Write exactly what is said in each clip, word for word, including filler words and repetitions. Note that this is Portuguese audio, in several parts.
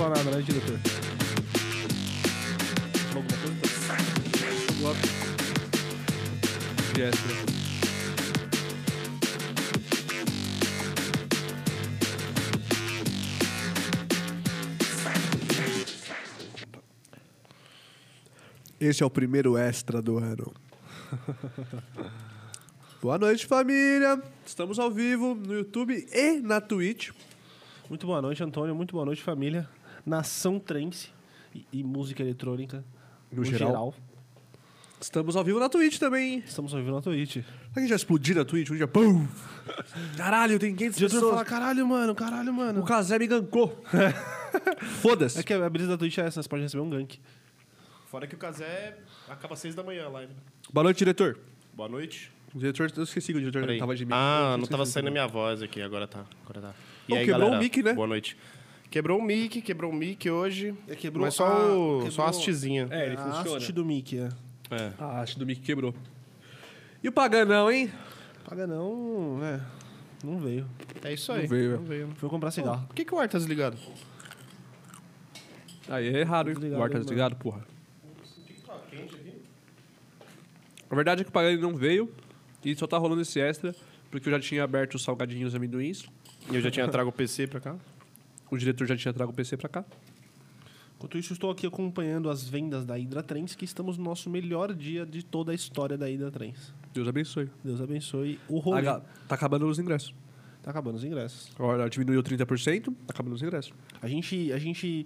falar nada, né, diretor? Falou alguma coisa? De extra. Esse é o primeiro extra do ano. Boa noite, família. Estamos ao vivo no YouTube e na Twitch. Muito boa noite, Antônio. Muito boa noite, família. Nação Trance e, e música eletrônica No no, geral. geral. Estamos ao vivo na Twitch também, hein? Estamos ouvindo na Twitch. Será que a gente já explodiu na Twitch? Um dia, pum! Caralho, tem quinhentas O diretor pessoas. fala, caralho, mano, caralho, mano. O Casé me gankou. Foda-se. É que a brisa da Twitch é essa, você pode receber um gank. Fora que o Casé acaba às seis da manhã a live. Boa noite, diretor. Boa noite. O diretor, eu esqueci que o diretor Peraí. tava de mim. Ah, não Esqueci tava de saindo a mim. minha voz aqui, agora tá. Agora tá. Pô, quebrou o mic, né? Boa noite. Quebrou o mic, quebrou o mic hoje. É, quebrou mas só, a- o, quebrou- só a hastezinha. É, ele a funciona. haste do mic, é. É. Ah, a haste do mic quebrou. E o Paganão, hein? Paga não, é. Não veio. É isso aí. Não veio, Não veio. Foi comprar cigarro. Por que, que o ar tá desligado? Aí é errado, hein? Desligado, O ar tá hein, desligado, porra. A verdade é que o Pagani não veio e só tá rolando esse extra porque eu já tinha aberto os salgadinhos amendoins. E eu já tinha trago o P C pra cá. O diretor já tinha trago o P C pra cá. Enquanto isso, estou aqui acompanhando as vendas da Hydra Trends, que estamos no nosso melhor dia de toda a história da Hydra Trends. Deus abençoe. Deus abençoe o A rolê. ga- Tá acabando os ingressos. Tá acabando os ingressos. Agora diminuiu trinta por cento, tá acabando os ingressos. A gente, a gente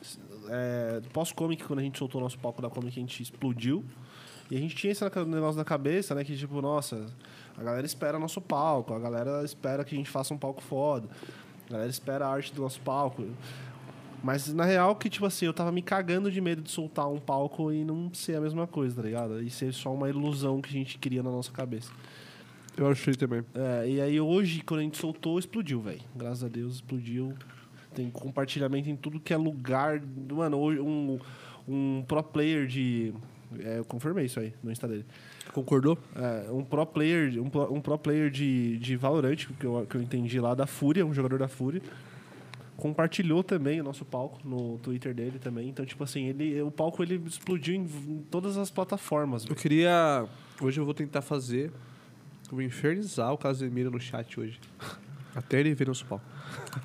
é, pós-comic, quando a gente soltou o nosso palco da Comic, a gente explodiu. E a gente tinha esse negócio na cabeça, né? Que tipo, nossa, a galera espera nosso palco, a galera espera que a gente faça um palco foda. A galera espera a arte do nosso palco. Mas na real que, tipo assim, eu tava me cagando de medo de soltar um palco e não ser a mesma coisa, tá ligado? E ser só uma ilusão que a gente cria na nossa cabeça. Eu achei também. É, e aí hoje, quando a gente soltou, explodiu, velho. Graças a Deus, explodiu. Tem compartilhamento em tudo que é lugar. Mano, hoje um, um pro player de... É, eu confirmei isso aí no Insta dele. Concordou? É, um pro player, um pro, um pro player de, de Valorant, que eu, que eu entendi lá, da Fúria, um jogador da Fúria. Compartilhou também o nosso palco no Twitter dele também. Então, tipo assim, ele, o palco ele explodiu em, em todas as plataformas. Eu velho. queria... Hoje eu vou tentar fazer... Eu vou infernizar o Casemiro no chat hoje. Até ele ver nosso palco.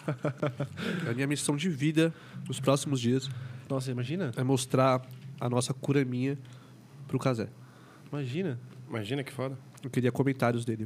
É a minha missão de vida nos próximos dias Nossa, imagina? é mostrar a nossa cura minha pro Casé. Imagina. Imagina que foda. Eu queria comentários dele.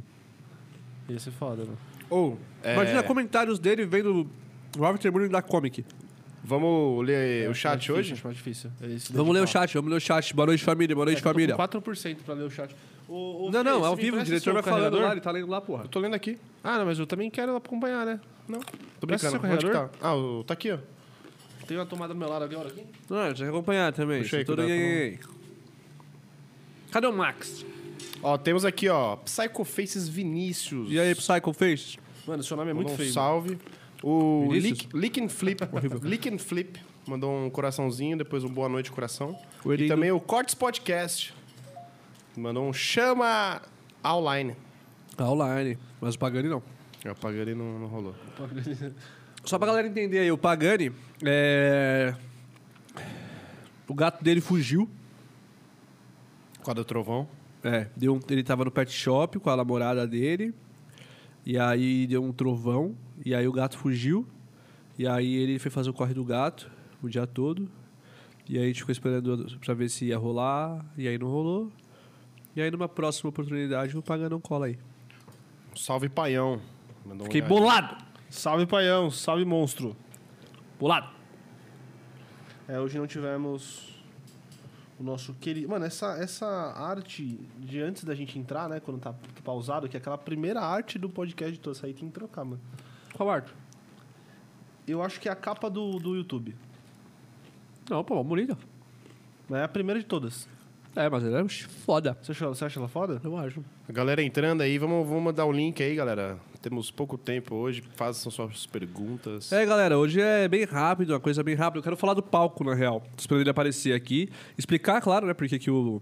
Ia ser foda, mano. Ou, É. imagina comentários dele vendo o Aftermoon da Comic. Vamos ler o chat difícil, hoje? Acho mais difícil. Ele se Vamos ler o dedicar. chat, vamos ler o chat. Boa noite, família. Boa noite, É, que eu tô família. com quatro por cento pra ler o chat. Ô, ô, Não, Fê, não, você ao me vivo. O empresta diretor seu vai falando carregador? lá, ele tá lendo lá, porra. Eu tô lendo aqui. Ah, não, mas eu também quero acompanhar, né? Não, tô Presta brincando. seu Onde que carregador? tá? Ah, o- tá aqui, ó. Tem uma tomada do meu lado agora aqui? Não, eu tinha que acompanhar também. Puxa aí, Tô todo- cuidado, Cadê o Max? Ó, temos aqui, ó, Psycho Faces Vinícius. E aí, Psycho Face? Mano, seu nome é muito Mandou um feio. salve. O Vinícius? Lick, Lick and Flip. Lick and Flip mandou um coraçãozinho, depois um boa noite, coração. E Coelhinho. também o Cortes Podcast mandou um chama online. Ah, online. Mas o Pagani não. Eu paguei não, não rolou. Só pra galera entender aí, o Pagani, é... o gato dele fugiu. Quadro do Trovão. É, deu um... ele tava no pet shop com a namorada dele. E aí deu um trovão. E aí o gato fugiu. E aí ele foi fazer o corre do gato o dia todo. E aí a gente ficou esperando pra ver se ia rolar. E aí não rolou. E aí numa próxima oportunidade o Paganão cola aí. Salve Paião. Mandou um Fiquei reais. bolado! Salve, paião. Salve, monstro. Bolado! É, hoje não tivemos o nosso querido... Mano, essa, essa arte de antes da gente entrar, né? Quando tá pausado, que é aquela primeira arte do podcast de todos. Essa aí tem que trocar, mano. Qual arte? Eu acho que é a capa do, do YouTube. Não, pô, bonita. É a primeira de todas. É, mas ela é foda. Você, achou, você acha ela foda? Eu acho. A galera entrando aí, vamos, vamos mandar o link aí, galera. Temos pouco tempo hoje, façam suas perguntas. É, galera, hoje é bem rápido, uma coisa bem rápida. Eu quero falar do palco, na real. Esperando ele aparecer aqui. Explicar, claro, né, porque que o,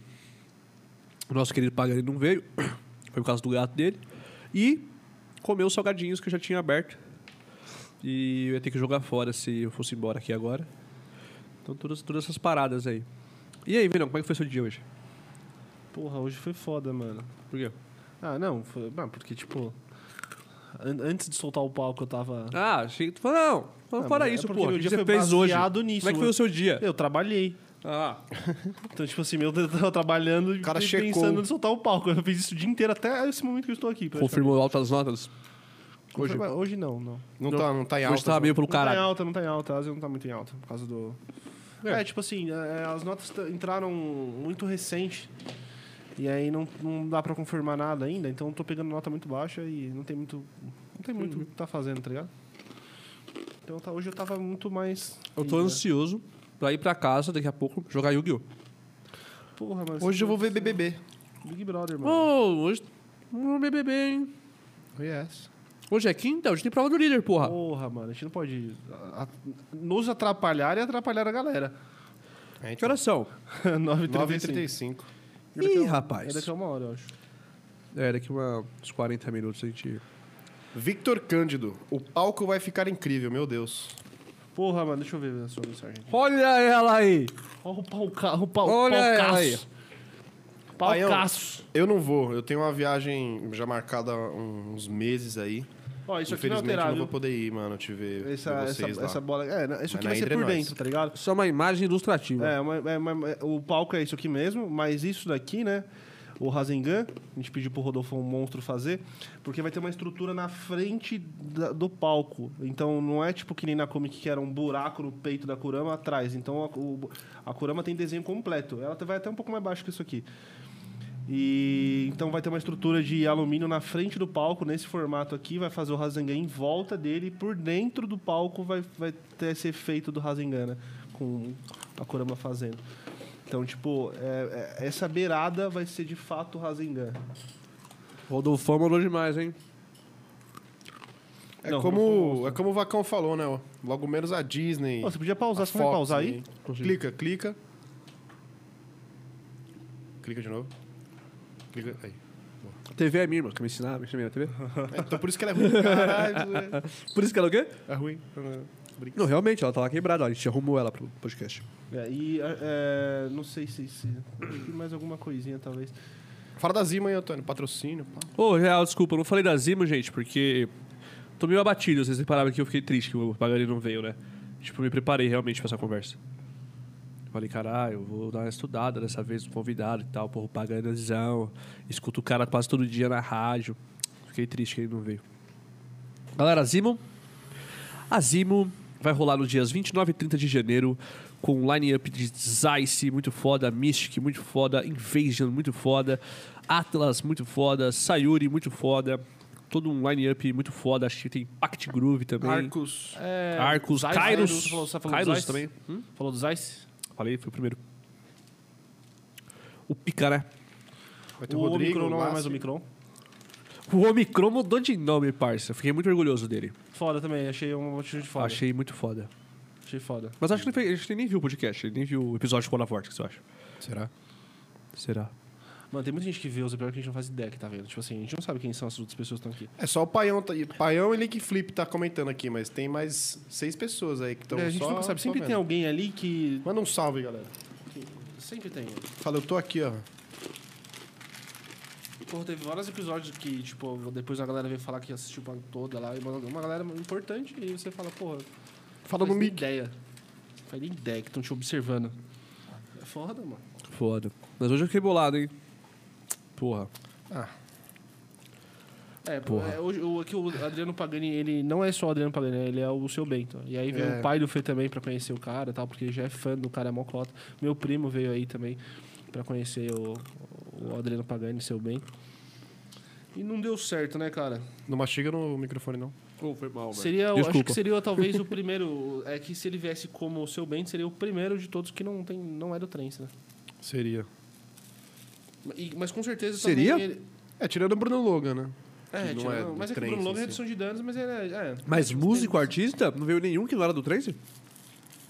o nosso querido Pagani não veio. Foi por causa do gato dele. E comer os salgadinhos que eu já tinha aberto E eu ia ter que jogar fora se eu fosse embora aqui agora. Então, todas, todas essas paradas aí. E aí, Vinão, como é que foi seu dia hoje? Porra, hoje foi foda, mano. Por quê? Ah, não, foi... Não, porque, tipo... an- Antes de soltar o palco, eu tava... Ah, achei que tu falou, não. Falando Ah, fora mas é isso, porque pô. O meu que dia você foi fez hoje? baseado nisso, Como é que foi o seu dia? Eu trabalhei. Ah, Então, tipo assim, eu tava trabalhando e cara e checou. pensando em soltar o palco. Eu fiz isso o dia inteiro, até esse momento que eu estou aqui. confirmou altas notas? Hoje. Hoje, hoje não, não. Não, tá, não tá em alta. Hoje tava meio pelo Não tá em caralho. alta, não tá em alta. A Ásia não tá muito em alta, por causa do... É, tipo assim, é, as notas t- entraram muito recente. E aí não, não dá pra confirmar nada ainda. Então eu tô pegando nota muito baixa e não tem muito... Não tem muito o que tá fazendo, tá ligado? Então tá, hoje eu tava muito mais... Eu tô ansioso pra ir pra casa daqui a pouco jogar Yu-Gi-Oh! Porra, mas... Hoje eu vou ver B B B. Big Brother, mano. Oh, hoje vamos B B B, hein? Yes. Hoje é quinta, hoje tem prova do líder, porra. Porra, mano, a gente não pode a- a- nos atrapalhar e atrapalhar a galera. É, Que horas são? nove e nove trinta e e trinta e cinco. cinco. Ih, É rapaz. daqui a uma hora, eu acho. É, daqui uma, uns quarenta minutos a gente... Victor Cândido. O palco vai ficar incrível, meu Deus. Porra, mano, deixa eu ver a sua mensagem. Olha ela aí! Olha o palca, o pau, Olha ela aí. Paião, Palcaço. eu não vou. Eu tenho uma viagem já marcada há uns meses aí. Ó, isso aqui não é Infelizmente, não alterável. vou poder ir, mano, te ver, Essa, ver essa, vocês lá. essa bola... É, né, isso Mas aqui na vai ser entre por nós. dentro, tá ligado? Só uma imagem ilustrativa. É, uma- é, uma- é, o palco é isso aqui mesmo, mas isso daqui, né? O Rasengan, a gente pediu pro Rodolfo um monstro fazer, porque vai ter uma estrutura na frente da- do palco. Então não é tipo que nem na Comic que era um buraco no peito da Kurama atrás. Então a, o- a Kurama tem desenho completo. Ela vai até um pouco mais baixo que isso aqui. E então vai ter uma estrutura de alumínio na frente do palco, nesse formato aqui, vai fazer o Rasengan em volta dele, e por dentro do palco vai, vai ter esse efeito do Rasengan, né? Com a Kurama fazendo. Então, tipo, é- é- essa beirada vai ser de fato o Rasengan. Rodolfo mandou demais, hein? É, Não, não como, é como o Vacão falou, né? ó. Logo menos a Disney. Ó, você podia pausar, a você vai Fox pausar aí? Consigo. Clica, clica. Clica de novo. Clica. Aí. A T V é minha, irmã. Quer me ensinar? Me ensinar a T V? É, então por isso que ela é ruim. Caralho, é. Por isso que ela é o quê? É ruim. Não, realmente, ela tava quebrada. ó, A gente arrumou ela pro podcast. É, e é, não sei se, se. Acho que mais alguma coisinha, talvez. Fala da Zima aí, Antônio. Patrocínio. Pá. Ô, real, desculpa. Eu não falei da Zima, gente, porque... Tô meio abatido. Vocês repararam que eu fiquei triste que o Pagani não veio, né? Tipo, eu me preparei realmente pra essa conversa. Falei, caralho, eu vou dar uma estudada dessa vez no convidado e tal. Porra, o Paganizão. Escuto o cara quase todo dia na rádio. Fiquei triste que ele não veio. Galera, a Zimo... A Zimo vai rolar nos dias vinte e nove e trinta de janeiro com um line-up de Zeiss muito foda, Mystic muito foda, Invasion muito foda, Atlas muito foda, Sayuri muito foda. Todo um line-up muito foda. Acho que tem Pact Groove também. Arcos. É, Arcos, Zeiss, Kairos. Você falou, você falou do Kairos Zeiss? também. Hum? Falou do Zeiss? Falei, foi o primeiro. O Pica, né? Vai ter O o Rodrigo. Omicron não é Lassi. mais o Omicron. O Omicron mudou de nome, parça. Fiquei muito orgulhoso dele. Foda também, achei uma atitude foda. Achei muito foda. Achei foda. Mas acho que ele, fez- acho que ele nem viu o podcast. Ele nem viu o episódio com a Vortex, eu acho. Será? Será? Mano, tem muita gente que vê os episódios que a gente não faz ideia que tá vendo. Tipo assim, a gente não sabe quem são as outras pessoas que estão aqui. É só o Paião, tá- Paião e Link Flip tá comentando aqui, mas tem mais seis pessoas aí que estão É, a gente só, nunca sabe. só Sempre vendo. tem alguém ali que... Manda um salve, galera. que- Sempre tem. Fala, eu tô aqui, ó. Porra, teve vários episódios que, tipo, depois a galera veio falar que assistiu pra toda lá. E uma, uma galera importante. E você fala, porra... Fala no faz nem mic. ideia. Não faz nem ideia que estão te observando. É foda, mano. Foda. Mas hoje eu fiquei bolado, hein? Porra. Ah, É, Porra. é, hoje, o, aqui o Adriano Pagani, ele não é só o Adriano Pagani, né? Ele é o seu Bento. E aí veio É. o pai do Fê também pra conhecer o cara e tal, porque ele já é fã do cara mocota. Meu primo veio aí também pra conhecer o, o Adriano Pagani, seu Bento. E não deu certo, né, cara? não mastiga no microfone, não. Oh, foi mal, Seria, eu Desculpa. acho que seria talvez o primeiro. É que se ele viesse como o seu Bento, seria o primeiro de todos que não, tem, não é do trance, né? Seria. E- mas com certeza Seria? também. Ele, É, tirando o Bruno Logan, né? é, Que não tira- é do mas é que o trance Bruno Logan é em si. redução de danos, mas ele é. é Mas é, músico, tem- artista, não veio nenhum que não era do trance?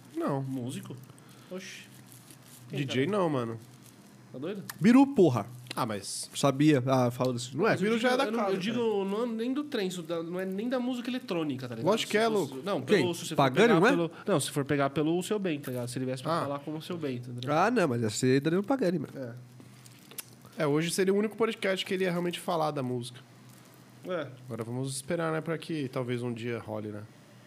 Não. Músico? Oxi. Quem, D J cara? não, mano. Tá doido? Biru, porra. Ah, mas... Sabia. Ah, fala disso. Não é? Viro já é da eu, não- casa, eu digo não, nem do trem, isso da- não é nem da música eletrônica, tá ligado? Lógico que é, Se fosse- louco. Não, Quem? pelo, se você Pagani, for pegar não é? pelo, não, se for pegar pelo seu bem, tá ligado? Se ele viesse pra Ah. falar como o seu bem, entendeu? Ah, não, mas ia ser Danilo Pagani, mano. É. É, hoje seria o único podcast que ele ia realmente falar da música. É. Agora vamos esperar, né, pra que talvez um dia role, né?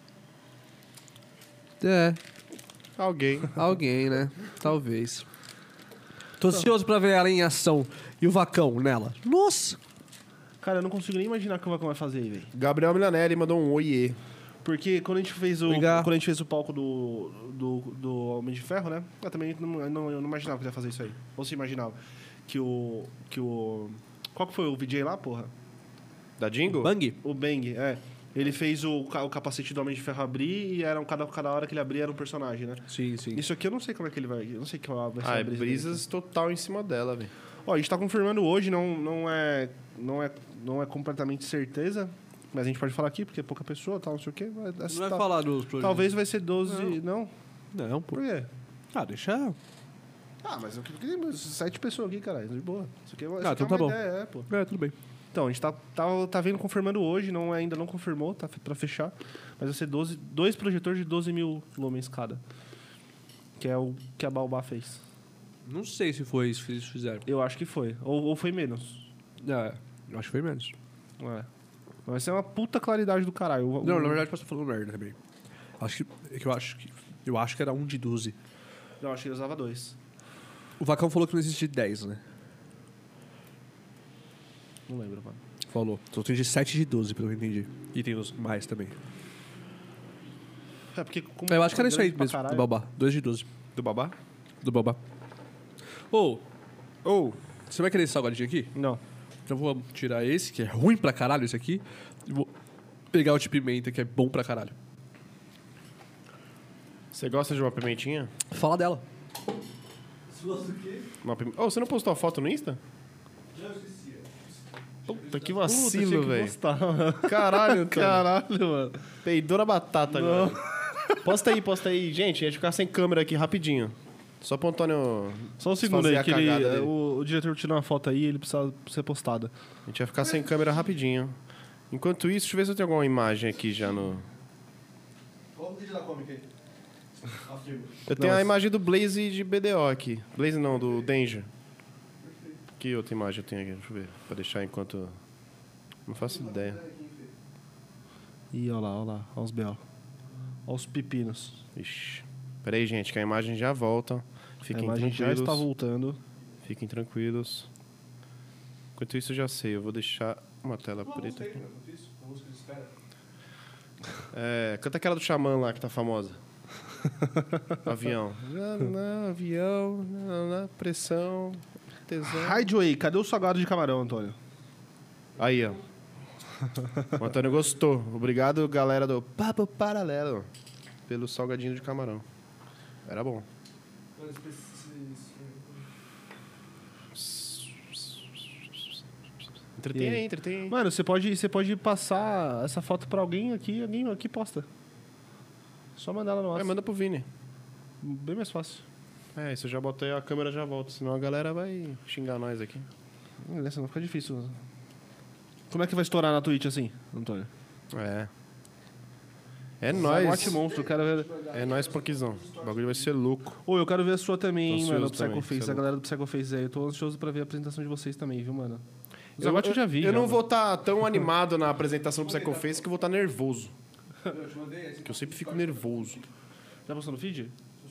É, Alguém. alguém, né? Talvez. Tô ansioso pra ver ela em ação. E o Vacão nela. Nossa! Cara, eu não consigo nem imaginar o que o Vacão vai fazer aí, velho. Gabriel Milanelli mandou um oiê. Porque quando a gente fez o. Obrigado. Quando a gente fez o palco do, do, do Homem de Ferro, né? Eu também não, eu não, eu não imaginava que ele ia fazer isso aí. Ou você imaginava que o. Que o. Qual que foi o V J lá, porra? Da Jingle? Bang? O Bang, é. Ele fez o, ca- o capacete do Homem de Ferro abrir e era um, cada, cada hora que ele abria era um personagem, né? Sim, sim. Isso aqui eu não sei como é que ele vai. Eu não sei qual vai ser Ah, a é brisa. dele. brisas total em cima dela, velho. Ó, a gente tá confirmando hoje, não, não, é, não, é, não é completamente certeza, mas a gente pode falar aqui, porque é pouca pessoa, tal, não sei o quê. Mas, Não essa vai tá- falar dos projetos. Talvez vai ser doze. Não? Não, pô. Por quê? Ah, deixa. Ah, mas eu queria sete pessoas aqui, caralho, de boa. Isso aqui é, isso Ah, aqui então é uma tá bom. ideia, é, pô. É, tudo bem. Então, a gente tá, tá, tá vendo confirmando hoje, não, ainda não confirmou, tá fe- pra fechar. Mas vai ser doze, dois projetores de doze mil lumens cada. Que é o que a Baobá fez. Não sei se foi isso que eles fizeram. Eu acho que foi. Ou, ou foi menos. É, eu acho que foi menos. É. Vai ser uma puta claridade do caralho. O- Não, o- na verdade, posso estar falando merda também. Acho que, é que eu acho que. Eu acho que era um de doze. Eu acho que ele usava dois. O Vacão falou que não existe dez, né? Não lembro, mano. Falou. Só tem de sete de doze, pelo que eu entendi. E tem os mais também. É porque como Eu acho que era isso aí grande pra mesmo, do caralho- Babá. dois de doze. Do babá? Do Babá. Ô, Ou, você vai querer esse salgadinho aqui? Não. Então eu vou tirar esse, que é ruim pra caralho esse aqui. E vou pegar o de pimenta, que é bom pra caralho. você gosta de uma pimentinha? Fala dela. Uma pim... Oh, você não postou a foto no Insta? Puta, que vacilo, velho. Caralho, cara. Caralho, mano. Peidou na batata agora. Posta aí, posta aí. Gente, a gente ficar sem câmera aqui rapidinho. Só pro Antônio. Só um segundo fazer aí, a que ele, cagada dele. o, o diretor tirou uma foto aí e ele precisa ser postada. A gente vai ficar sem câmera rapidinho. Enquanto isso, deixa eu ver se eu tenho alguma imagem aqui já no. Qual o vídeo da Comic aí? Eu tenho Não, a mas- imagem do Blaze de B D O aqui. Blaze não, do Danger. Que outra imagem eu tenho aqui? Deixa eu ver. Pra deixar enquanto. Não faço ideia. Ih, olha lá, olha lá. Olha os B O. Olha os pepinos. Ixi. Pera aí, gente, que a imagem já volta. Fiquem a imagem já tranquilos. está voltando. Fiquem tranquilos. Enquanto isso, eu já sei. Eu vou deixar uma tela preta aqui. É, canta aquela do Xamã lá que tá famosa. Avião. Não, não, avião, não, não, pressão, tesão. Hideaway, cadê o salgado de camarão, Antônio? Aí, ó. O Antônio gostou. Obrigado, galera do Papo Paralelo, pelo salgadinho de camarão. Era bom. Entretém E aí? aí, entretém aí. Mano, você pode, você pode passar essa foto pra alguém aqui, alguém aqui posta. Só mandar ela no É, WhatsApp. manda pro Vini. Bem mais fácil. É, isso eu já botei, a câmera já volta, senão a galera vai xingar nós aqui. Hum, Essa não fica difícil. Como é que vai estourar na Twitch assim, Antônio? É. É Nóis. nóis. Um monstro, eu quero ver. É nóis, punkzão. O bagulho vai ser louco. Ô, eu quero ver a sua também, Tô hein, mano, o ansioso também, Psychoface, cê é a galera do Psychoface aí. Eu tô ansioso pra ver a apresentação de vocês também, viu, mano? Os Eu, agotes eu já vi. eu já, não mano. vou estar tão animado na apresentação do Psychoface que eu vou estar nervoso. Que eu sempre fico nervoso. Já postou no feed?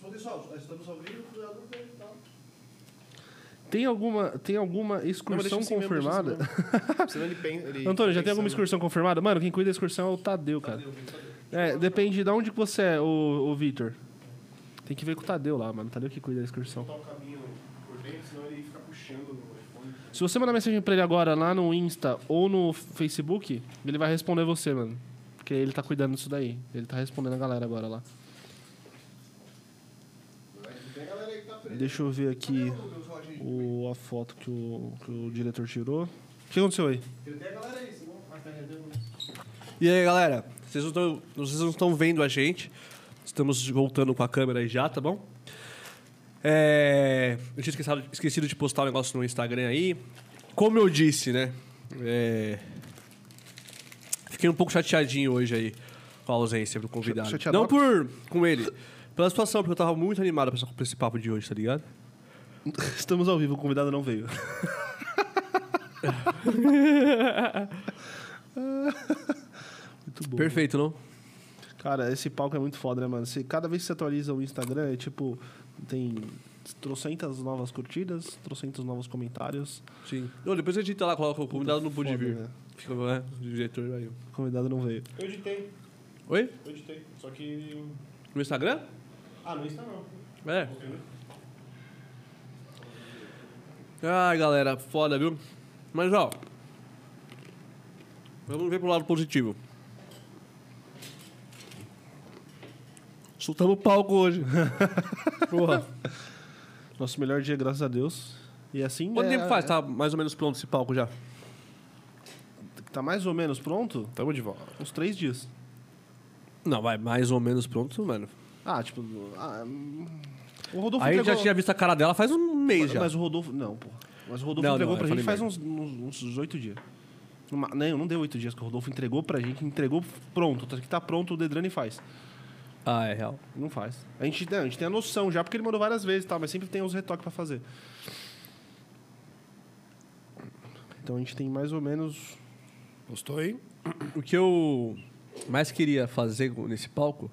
Tem alguma, tem alguma excursão assim mesmo, confirmada? deixa assim mesmo. Senão ele pen- ele Antônio, já tem pensa, alguma né? excursão confirmada? Mano, quem cuida da excursão é o Tadeu, cara. É, depende de onde que você é, o, o Vitor. Tem que ver com o Tadeu lá, mano. Tadeu que cuida da excursão. Botar o caminho por dentro, senão ele fica puxando no iPhone. Se você mandar mensagem pra ele agora lá no Insta ou no Facebook, ele vai responder você, mano. Porque ele tá cuidando disso daí. Ele tá respondendo a galera agora lá. Deixa eu ver aqui o, a foto que o, que o diretor tirou. O que aconteceu aí? E aí, galera? Vocês não tão- vocês não estão vendo a gente. Estamos voltando com a câmera aí já, tá bom? É, eu tinha esquecido, esquecido de postar um negócio no Instagram aí. Como eu disse, né? É, fiquei um pouco chateadinho hoje aí com a ausência do convidado. Chateado? Não por com ele, pela situação, porque eu tava muito animado pra esse papo de hoje, tá ligado? Estamos ao vivo, o convidado não veio. Muito bom. Perfeito, não? Cara, esse palco é muito foda, né, mano? Você, cada vez que você atualiza o Instagram, é tipo... Tem trocentas novas curtidas, trocentos novos comentários. Sim. Não, depois a gente tá lá, coloca o convidado não pôde Foda, vir. né? Fica, né? O diretor vai. O convidado não veio. Eu editei, Oi? eu editei. Só que... No Instagram? Ah, no Insta não. É. Ai, galera, foda, viu? Mas, ó... Vamos ver pro lado positivo. Soltamos o palco hoje. Porra. Nosso melhor dia, graças a Deus. E assim... Quanto é, tempo faz? Tá mais ou menos pronto esse palco já? Tá mais ou menos pronto? Tamo de volta. Uns três dias. Não, vai mais ou menos pronto, mano. Ah, tipo... Ah, hum, o Rodolfo Aí já entregou... tinha visto a cara dela faz um mês já. Mas o Rodolfo... Não, pô. Mas o Rodolfo Não, entregou não, pra eu gente falei faz uns, uns, uns oito dias. Numa- não, não deu oito dias que o Rodolfo entregou pra gente. Entregou pronto. Tá aqui tá pronto, o Dedrani faz. Ah, é real. Não faz. A gente, não, a gente tem a noção já, porque ele mandou várias vezes, tá? Mas sempre tem uns retoques pra fazer. Então a gente tem mais ou menos... Gostou aí? O que eu mais queria fazer nesse palco,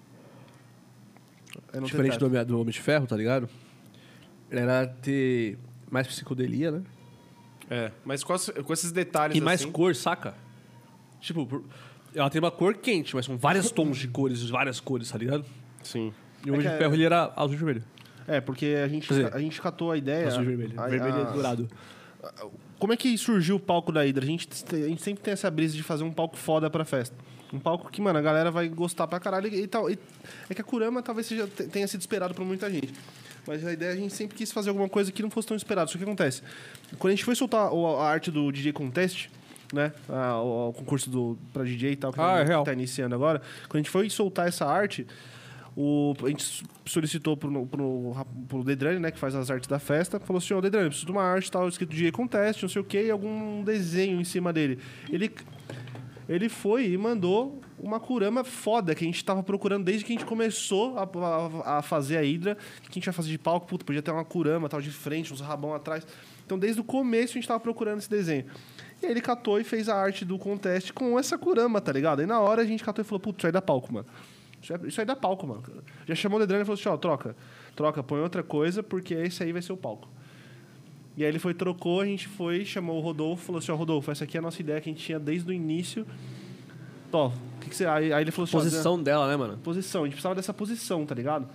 É, não diferente tem do, teto. Homem- do Homem de Ferro, tá ligado? Era ter mais psicodelia, né? É, mas com, as- com esses detalhes E mais assim... cor, saca? Tipo, por- ela tem uma cor quente, mas são vários tons de cores, várias cores, tá ligado? Sim. E o Homem É de que Ferro, ele era azul e vermelho. É, porque a gente, Quer dizer, a gente catou a ideia... azul e vermelho. a- vermelho a- e dourado. Como é que surgiu o palco da Hydra? A gente, a gente sempre tem essa brisa de fazer um palco foda pra festa. Um palco que, mano, a galera vai gostar pra caralho e tal. E é que a Kurama talvez seja, tenha sido esperado por muita gente. Mas a ideia, a gente sempre quis fazer alguma coisa que não fosse tão esperado. Só que acontece, quando a gente foi soltar o- a arte do D J Contest, né? A- o, o concurso do, pra D J e tal, que, Ah, é real. tá iniciando agora. Quando a gente foi soltar essa arte, o, a gente solicitou pro, pro, pro Dedrani, né? Que faz as artes da festa. Falou assim, ó, Dedrani, preciso de uma arte tal, escrito D J Contest, não sei o quê, e algum desenho em cima dele. Ele... Ele foi e mandou uma Kurama foda que a gente tava procurando desde que a gente começou a, a, a fazer a Hydra. Que a gente ia fazer de palco, puta, podia ter uma Kurama tal de frente, uns rabão atrás. Então, desde o começo, a gente tava procurando esse desenho. E aí ele catou e fez a arte do contest com essa Kurama, tá ligado? Aí na hora a gente catou e falou, putz, isso aí dá palco, mano. Isso, é, isso aí dá palco, mano. Já chamou o Dedrani e falou assim, ó, troca. Troca, põe outra coisa, porque esse aí vai ser o palco. E aí ele foi, trocou, a gente foi, chamou o Rodolfo, falou assim, ó, Rodolfo, essa aqui é a nossa ideia que a gente tinha desde o início. Tó, o que, que você... Aí, aí ele falou assim, ó, Posição dela, né, mano? posição, a gente precisava dessa posição, tá ligado?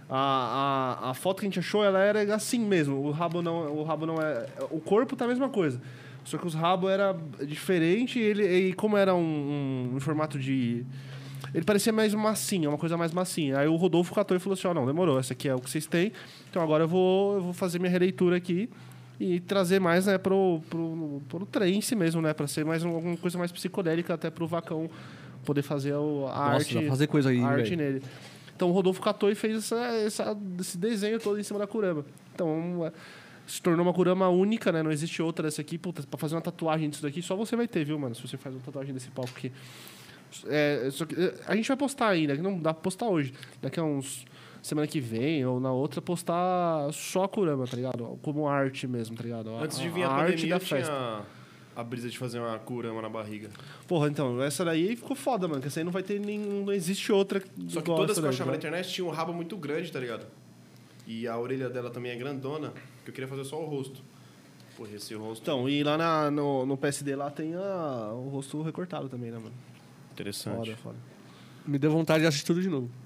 A, a, a foto que a gente achou, ela era assim mesmo, o rabo não, o rabo não é... O corpo tá a mesma coisa, só que os rabos era diferente e, ele, e como era um, um, um formato de... Ele parecia mais massinha, uma coisa mais massinha. Aí o Rodolfo catou e falou assim, ó, não, demorou, essa aqui é o que vocês têm, então agora eu vou, eu vou fazer minha releitura aqui e trazer mais, né, pro, pro, pro trance mesmo, né, pra ser mais um, alguma coisa mais psicodélica, até pro Vacão poder fazer o, a Nossa, arte, dá pra fazer coisa aí, a arte velho. nele. Então o Rodolfo catou e fez essa, essa, esse desenho todo em cima da Kurama. Então é, se tornou uma Kurama única, né? Não existe outra dessa aqui. Puta, pra fazer uma tatuagem disso daqui, só você vai ter, viu, mano? Se você faz uma tatuagem desse palco aqui. É, só que, é, a gente vai postar ainda, que não dá pra postar hoje. Daqui a uns... Semana que vem ou na outra, postar só a Kurama, tá ligado? Como arte mesmo, tá ligado? A, Antes de vir a, a arte pandemia, da eu festa. tinha a brisa de fazer uma Kurama na barriga. Porra, então, essa daí ficou foda, mano. Que essa aí não vai ter nenhum. Não existe outra. Só que igual todas essa que eu daí, achava na tá? internet tinham um rabo muito grande, tá ligado? E a orelha dela também é grandona, que eu queria fazer só o rosto. Porra, esse rosto... Então, e lá na- no, no P S D lá tem a, o rosto recortado também, né, mano? Interessante. Foda, foda. Me deu vontade de assistir tudo de novo.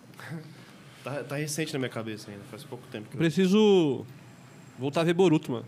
Tá, tá recente na minha cabeça ainda, faz pouco tempo que eu... Preciso voltar a ver Boruto, mano.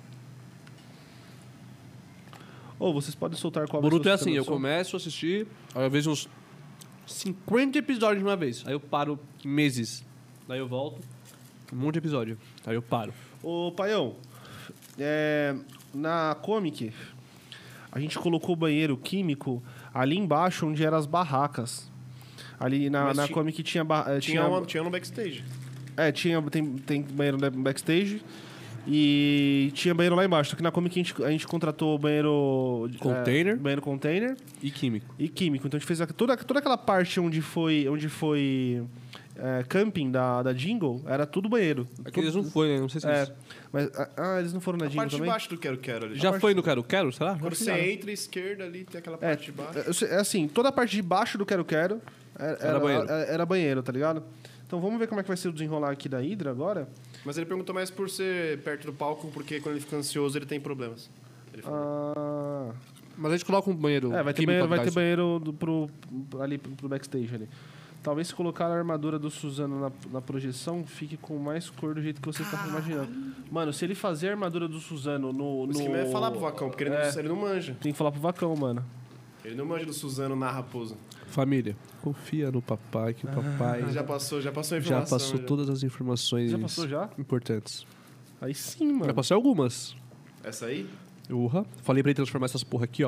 Ou vocês podem soltar qual Boruto é vai ser a assim, eu noção? começo a assistir, aí eu vejo uns cinquenta episódios de uma vez. Aí eu paro meses. Daí eu volto, um monte de episódio. Aí eu paro. Ô, Paião, é, na Comic, a gente colocou o banheiro químico ali embaixo, onde eram as barracas. Ali na, Mas na ti- Comic tinha, ba- eh, Tinha, tinha, uma, tinha no backstage. É, tinha, tem, tem banheiro no backstage e tinha banheiro lá embaixo. Só que na Comic a gente, a gente contratou banheiro... Container. É, banheiro container E químico. e químico. Então a gente fez a- toda, toda aquela parte onde foi, onde foi é, camping da, da Jingle, era tudo banheiro. Aqueles não foi, né? Não sei se É, eles... mas, ah, eles não foram na A Jingle parte de também? baixo do Quero Quero ali. Já foi no Quero Quero, será? Quando você entra à esquerda ali, tem aquela É, parte de baixo. eu sei- é assim, toda a parte de baixo do Quero Quero era, era, banheiro. era- era banheiro, tá ligado? Então vamos ver como é que vai ser o desenrolar aqui da Hydra agora. Mas ele perguntou mais por ser perto do palco, porque quando ele fica ansioso, ele tem problemas. Ele falou. Ah, Mas a gente coloca um banheiro é, vai ter químico banheiro, vai ter atrás. banheiro do, pro, ali pro backstage ali. Talvez se colocar a armadura do Suzano na, na projeção, fique com mais cor do jeito que você tá imaginando. Mano, se ele fazer a armadura do Suzano no... O no... esquema é falar pro Vacão, porque ele, É. não, ele não manja. Tem que falar pro Vacão, mano. Ele não manja do Suzano na raposa. Família, confia no papai, que o papai Ele já passou, já passou a já informação. passou todas as informações Já passou já? importantes. Aí sim, mano. Já passei algumas. Essa aí? Urra. Falei pra ele transformar essas porra aqui, ó.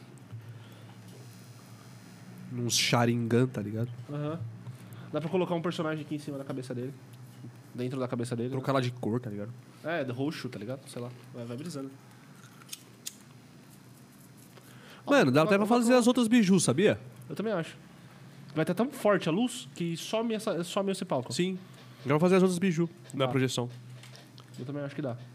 Num Sharingan, tá ligado? Aham. Dá pra colocar um personagem aqui em cima da cabeça dele. Dentro da cabeça dele. né? Trocar ela de cor, tá ligado? É, de roxo, tá ligado? Sei lá. Vai, vai brisando. Mano, dá até pra fazer as outras bijus, sabia? Eu também acho. Vai estar tão forte a luz que some, essa, some esse palco. Sim. Já vou fazer as outras bijus na Tá. projeção. Eu também acho que dá.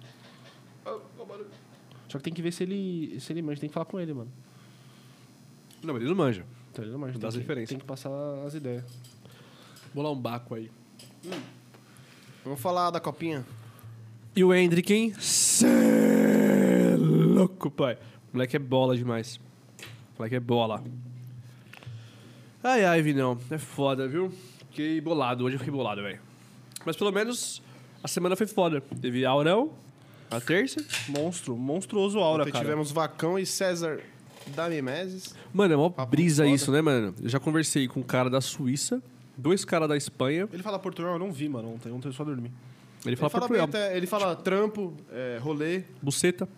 Só que tem que ver se ele, se ele manja. Tem que falar com ele, mano. Não, mas ele não manja. Então ele não manja. Dá Tem as que, referências. tem que passar as ideias. Vou lá um baco aí. Vamos falar da copinha. E o Hendrick, hein? Cê é louco, pai. O moleque é bola demais. O moleque é bola. Ai, ai, Vinão. É foda, viu? Fiquei bolado. Hoje eu fiquei bolado, velho. Mas pelo menos a semana foi foda. Teve Aurão, a terça. Monstro. Monstruoso aura, Ontem cara. tivemos Vacão e César da Mimeses. Mano, é uma Papo brisa foda. isso, né, mano? Eu já conversei com um cara da Suíça, dois caras da Espanha. Ele fala português, eu não vi, mano. Ontem, ontem eu só dormi. Ele Ele fala fala, bem português. até, ele fala trampo, é, rolê. Buceta.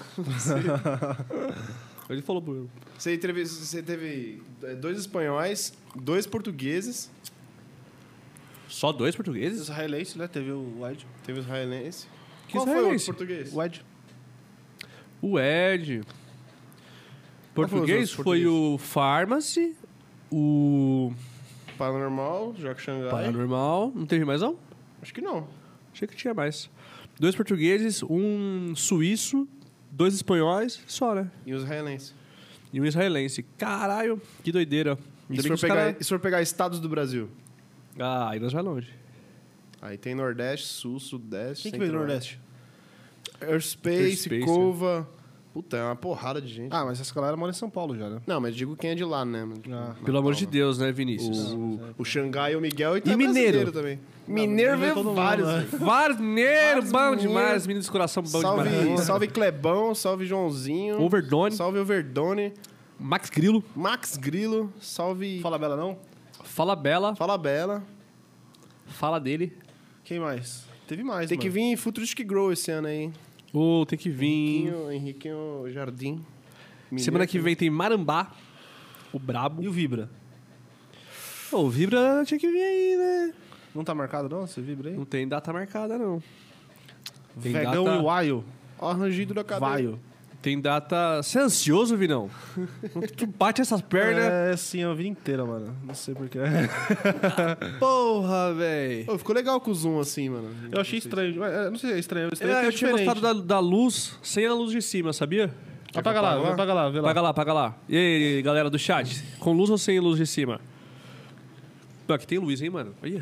Ele falou por... Você teve, você teve é, dois espanhóis, dois portugueses, Só dois portugueses? Israelense, né? Teve o Ed. teve os israelenses. Que Qual foi o outro israelense? português? O Ed. O Ed. Qual foi os Português outros foi portugueses? o Pharmacy, o Paranormal, Joque Xangai. Paranormal. Não teve mais não? Acho que não. Achei que tinha mais. Dois portugueses, um suíço, dois espanhóis, só, né? E os israelenses. E um israelense. Caralho, que doideira. E Ainda se bem for, que os pegar, cara- e se for pegar estados do Brasil? Ah, aí nós vai longe. Aí tem Nordeste, Sul, Sudeste, Quem que veio do Centro-Oeste. Nordeste? Airspace, Airspace, Cova. Puta, é uma porrada de gente. Ah, mas essa galera mora em São Paulo já, né? Não, mas digo quem é de lá, né? mano? Ah. Pelo amor de Deus, né, Vinícius? O, o Xangai e o Miguel e, tem E mineiro? brasileiro também. Mineiro mineiro veio todo mundo, vários. né? velho. Vários mineiros, Vários bom mineiros. demais. Meninos de coração bom Salve, demais. salve Clebão, salve Joãozinho. Overdone. Salve Overdone. Max Grilo. Max Grilo, salve. Fala Bela, não? Fala Bela. Fala Bela. Fala dele. Quem mais? Teve mais, Tem mano. que vir Futuristic Grow esse ano aí. Ô, tem que vir. Henriquinho, Henriquinho Jardim. Mineiro. Semana que vem tem Marambá, o brabo. E o Vibra? Ô, o Vibra tinha que vir aí, né? Não tá marcado, não? Você Vibra aí? Não tem data marcada, não. Tem Vegão data... e Waio. Ó, rangido da cadeira. Vaio. Tem data... Você é ansioso, Vinão? Tu bate essas pernas... É assim a vida inteira, mano. Não sei porquê. Porra, véi. Ô, ficou legal com o zoom assim, mano. Eu achei estranho. É, Não sei se é estranho. estranho É, porque é eu tinha diferente. gostado da, da luz sem a luz de cima, sabia? Apaga lá, apagar? apaga lá, vê lá. Paga lá, paga lá. E aí, galera do chat? Com luz ou sem luz de cima? Pô, aqui tem luz, hein, mano? Aí.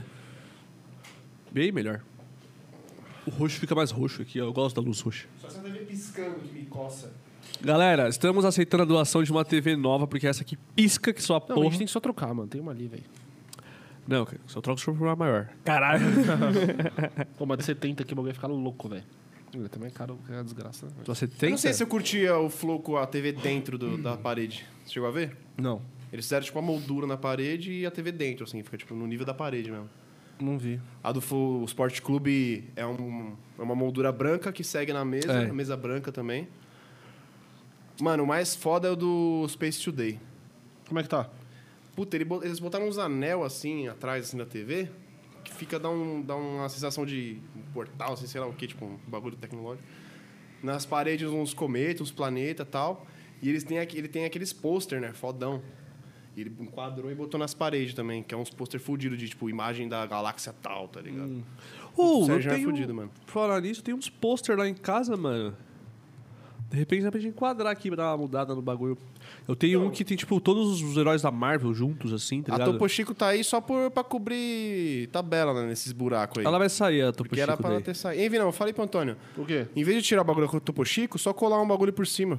Bem melhor. O roxo fica mais roxo aqui, ó. Eu gosto da luz roxa. Só essa T V piscando que me coça. Galera, estamos aceitando a doação de uma T V nova, porque essa aqui pisca que só a Não, a porra. gente tem que só trocar, mano. Tem uma ali, velho. Não, cara, só troco se for por uma maior. Caralho. Pô, uma de setenta aqui, o bagulho ia ficar louco, velho. Ele também é caro, é uma desgraça. Né? Você Eu tem? não sei se eu curtia o flow com a T V dentro do- da parede. Você chegou a ver? Não, Eles fizeram tipo uma moldura na parede e a T V dentro, assim, fica tipo no nível da parede mesmo. não vi. A do Fu- o Sport Clube é, um- é uma moldura branca que segue na mesa, É. a mesa branca também. Mano, o mais foda é o do Space Today. Como é que tá? Puta, ele bo- eles botaram uns anel assim atrás assim, da T V, que fica, dá, um, dá uma sensação de um portal, assim, sei lá o que, tipo, um bagulho tecnológico. Nas paredes, uns cometas, uns planetas e tal. E eles têm, aqui- ele tem aqueles pôster, né? Fodão. E ele enquadrou e botou nas paredes também, que é uns pôster fudidos de, tipo, imagem da galáxia tal, tá ligado? Hum. O Ô, eu Sérgio é tenho... fudido, mano. Falar nisso, tem uns pôster lá em casa, mano. De repente dá pra gente enquadrar aqui, pra dar uma mudada no bagulho. Eu tenho Não. um que tem, tipo, todos os heróis da Marvel juntos, assim, tá A ligado? Topo Chico tá aí só por, pra cobrir tabela, né? Nesses buracos aí. Ela vai sair, a Topo Porque era Chico pra ela daí. ter saído. Hein, Vinão, eu falei pro Antônio. O quê? Em vez de tirar o bagulho com o Topo Chico, só colar um bagulho por cima.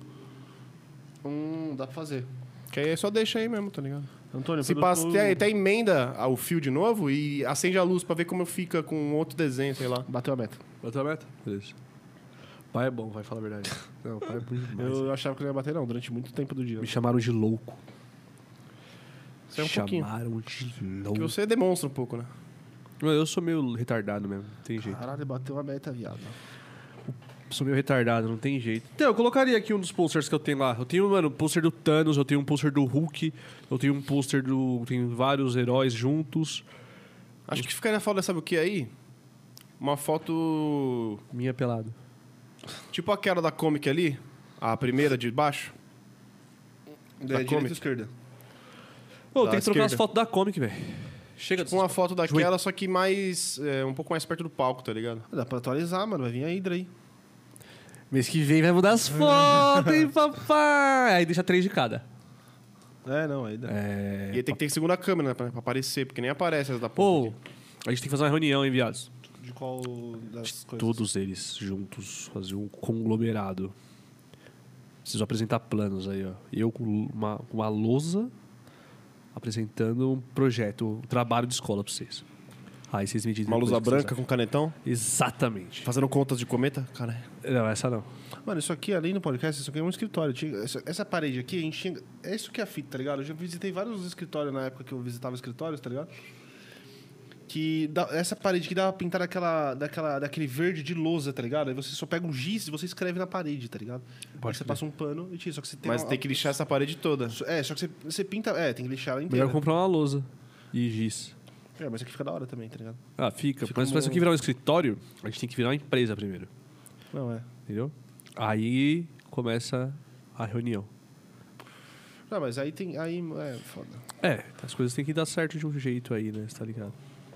Hum, dá pra fazer. Que aí só deixa aí mesmo, tá ligado? Antônio, Se pelo passa, que eu- até, até emenda o fio de novo e acende a luz pra ver como fica com outro desenho, sei lá. Bateu a meta. Bateu a meta? Beleza. Pai é bom, vai falar a verdade. Não, pai é bom demais. Eu achava que não ia bater, não, durante muito tempo do dia. Me chamaram de louco. Isso é um pouquinho. chamaram de Que louco. você demonstra um pouco, né? Eu sou meio retardado mesmo, não tem jeito. Caralho, bateu a meta, viado. Sou meio retardado, não tem jeito. Então, eu colocaria aqui um dos posters que eu tenho lá. Eu tenho, mano, um pôster do Thanos, eu tenho um pôster do Hulk, eu tenho um pôster do... Tem vários heróis juntos. Acho que ficaria foda, sabe o que aí? Uma foto Minha pelado. tipo aquela da Comic ali, a primeira de baixo. Da Da direita Comic. ou esquerda? Pô, Da tem que trocar as esquerda. fotos da Comic, velho. Chega Tipo uma foto daquela, só que mais... é, um pouco mais perto do palco, tá ligado? Dá pra atualizar, mano. Vai vir a Hydra aí. Mês que vem vai mudar as fotos, hein, papai? Aí deixa três de cada. É, não, a Hydra. É... E aí tem que ter segunda câmera, né, pra, pra aparecer, porque nem aparece as da ponta. Pô, a gente tem que fazer uma reunião, hein, viados? De qual das coisas? Todos eles juntos, fazer um conglomerado. Preciso apresentar planos aí, ó. Eu com uma, com uma lousa apresentando um projeto, um trabalho de escola pra vocês. Aí vocês me dizem... Uma depois lusa o que vocês branca com canetão, acham. Exatamente. fazendo contas de cometa. Cara, Não, essa não. Mano, isso aqui, além do podcast, isso aqui é um escritório. Tinha- essa, essa parede aqui, a gente tinha... É isso que é a fita, tá ligado? Eu já visitei vários escritórios na época que eu visitava escritórios, tá ligado? Que dá- essa parede que dava pra pintar daquela, daquela, daquele verde de lousa, tá ligado? Aí você só pega um giz e você escreve na parede, tá ligado? Aí Pode você crer. passa um pano e tira. Só que você tem mas uma- tem que lixar essa parede toda. É, só que você, você pinta... É, tem que lixar ela inteira. Melhor comprar uma lousa e giz. É, mas isso aqui fica da hora também, tá ligado? Ah, fica. Fica Mas pra como- isso aqui virar um escritório, a gente tem que virar uma empresa primeiro. Não, é. Entendeu? Aí começa a reunião. Não, mas aí tem... Aí, é, foda. É, as coisas têm que dar certo de um jeito aí, né? Você tá ligado?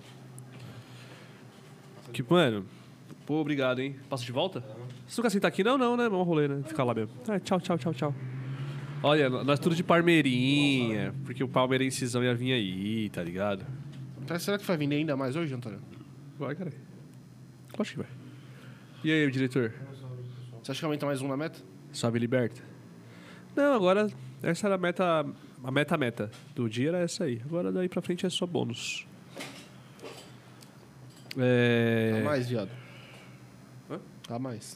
Que, mano... Pô, obrigado, hein? Passa de volta? Você não quer sentar aqui? Não, não, né? Vamos rolê, né? Ficar lá mesmo. Ah, tchau, tchau, tchau, tchau. Olha, nós tudo de Palmeirinha, porque o Palmeirencisão ia vir aí, tá ligado? Então, será que vai vender ainda mais hoje, Antônio? Vai, cara. Acho que vai. E aí, diretor? Você acha que aumenta mais um na meta? Sobe e liberta? Não, agora essa era a meta, a meta-meta do dia era essa aí. Agora daí pra frente é só bônus. É... Tá mais, viado. Hã? Tá mais.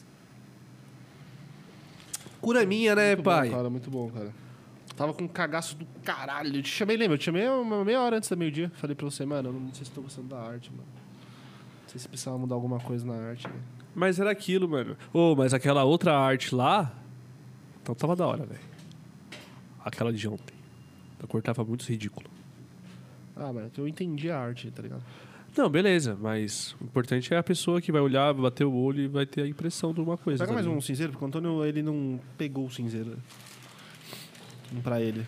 Cura minha, né, Muito pai? Bom, cara, muito bom, cara. Tava com um cagaço do caralho. Eu te chamei, lembra? Eu te chamei uma meia hora antes da meio-dia. Falei pra você, mano, eu não sei se tô gostando da arte, mano. Não sei se precisava mudar alguma coisa na arte, né? Mas era aquilo, mano. Ô, mas aquela outra arte lá... Então tava da hora, velho. Aquela de ontem. Eu cortava muito ridículo. Ah, mano, eu entendi a arte, tá ligado? Não, beleza. Mas o importante é a pessoa que vai olhar, vai bater o olho e vai ter a impressão de uma coisa. Pega mais tá um cinzeiro, porque o Antônio, ele não pegou o cinzeiro. Um pra ele.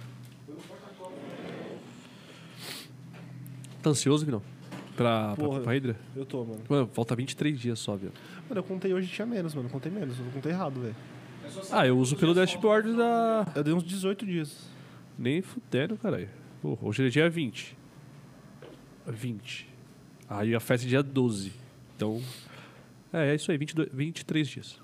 Tá ansioso, que não? Pra, pra, Porra. pra Hydra? Eu tô, mano. Mano, falta vinte e três dias só, viu? Mano, eu contei hoje tinha menos, mano. Eu contei menos. Eu contei errado, velho. Ah, eu uso pelo dashboard da... Eu dei uns dezoito dias. Nem fudendo, caralho. Pô, hoje é dia vinte. vinte. Aí a festa é dia doze. Então... É, é isso aí. vinte e dois, vinte e três dias.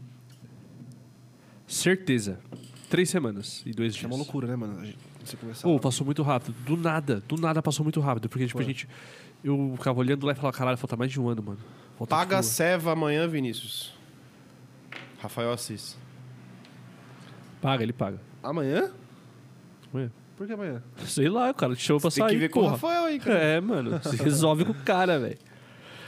Certeza. Três semanas e dois É dias. uma loucura, né, mano? A gente- Você começar... Pô, passou muito rápido. Do nada. Do nada passou muito rápido. Porque, tipo, Foi. a gente... Eu ficava olhando lá e falava, caralho, falta mais de um ano, mano. Falta, Paga a tipo, ceva amanhã, Vinícius. Rafael Assis. Paga, ele paga. Amanhã? Amanhã. Por que amanhã? Sei lá, o cara te chamou pra Tem sair, que ver com o porra. Rafael aí, cara. É, mano. Se resolve com o cara, velho.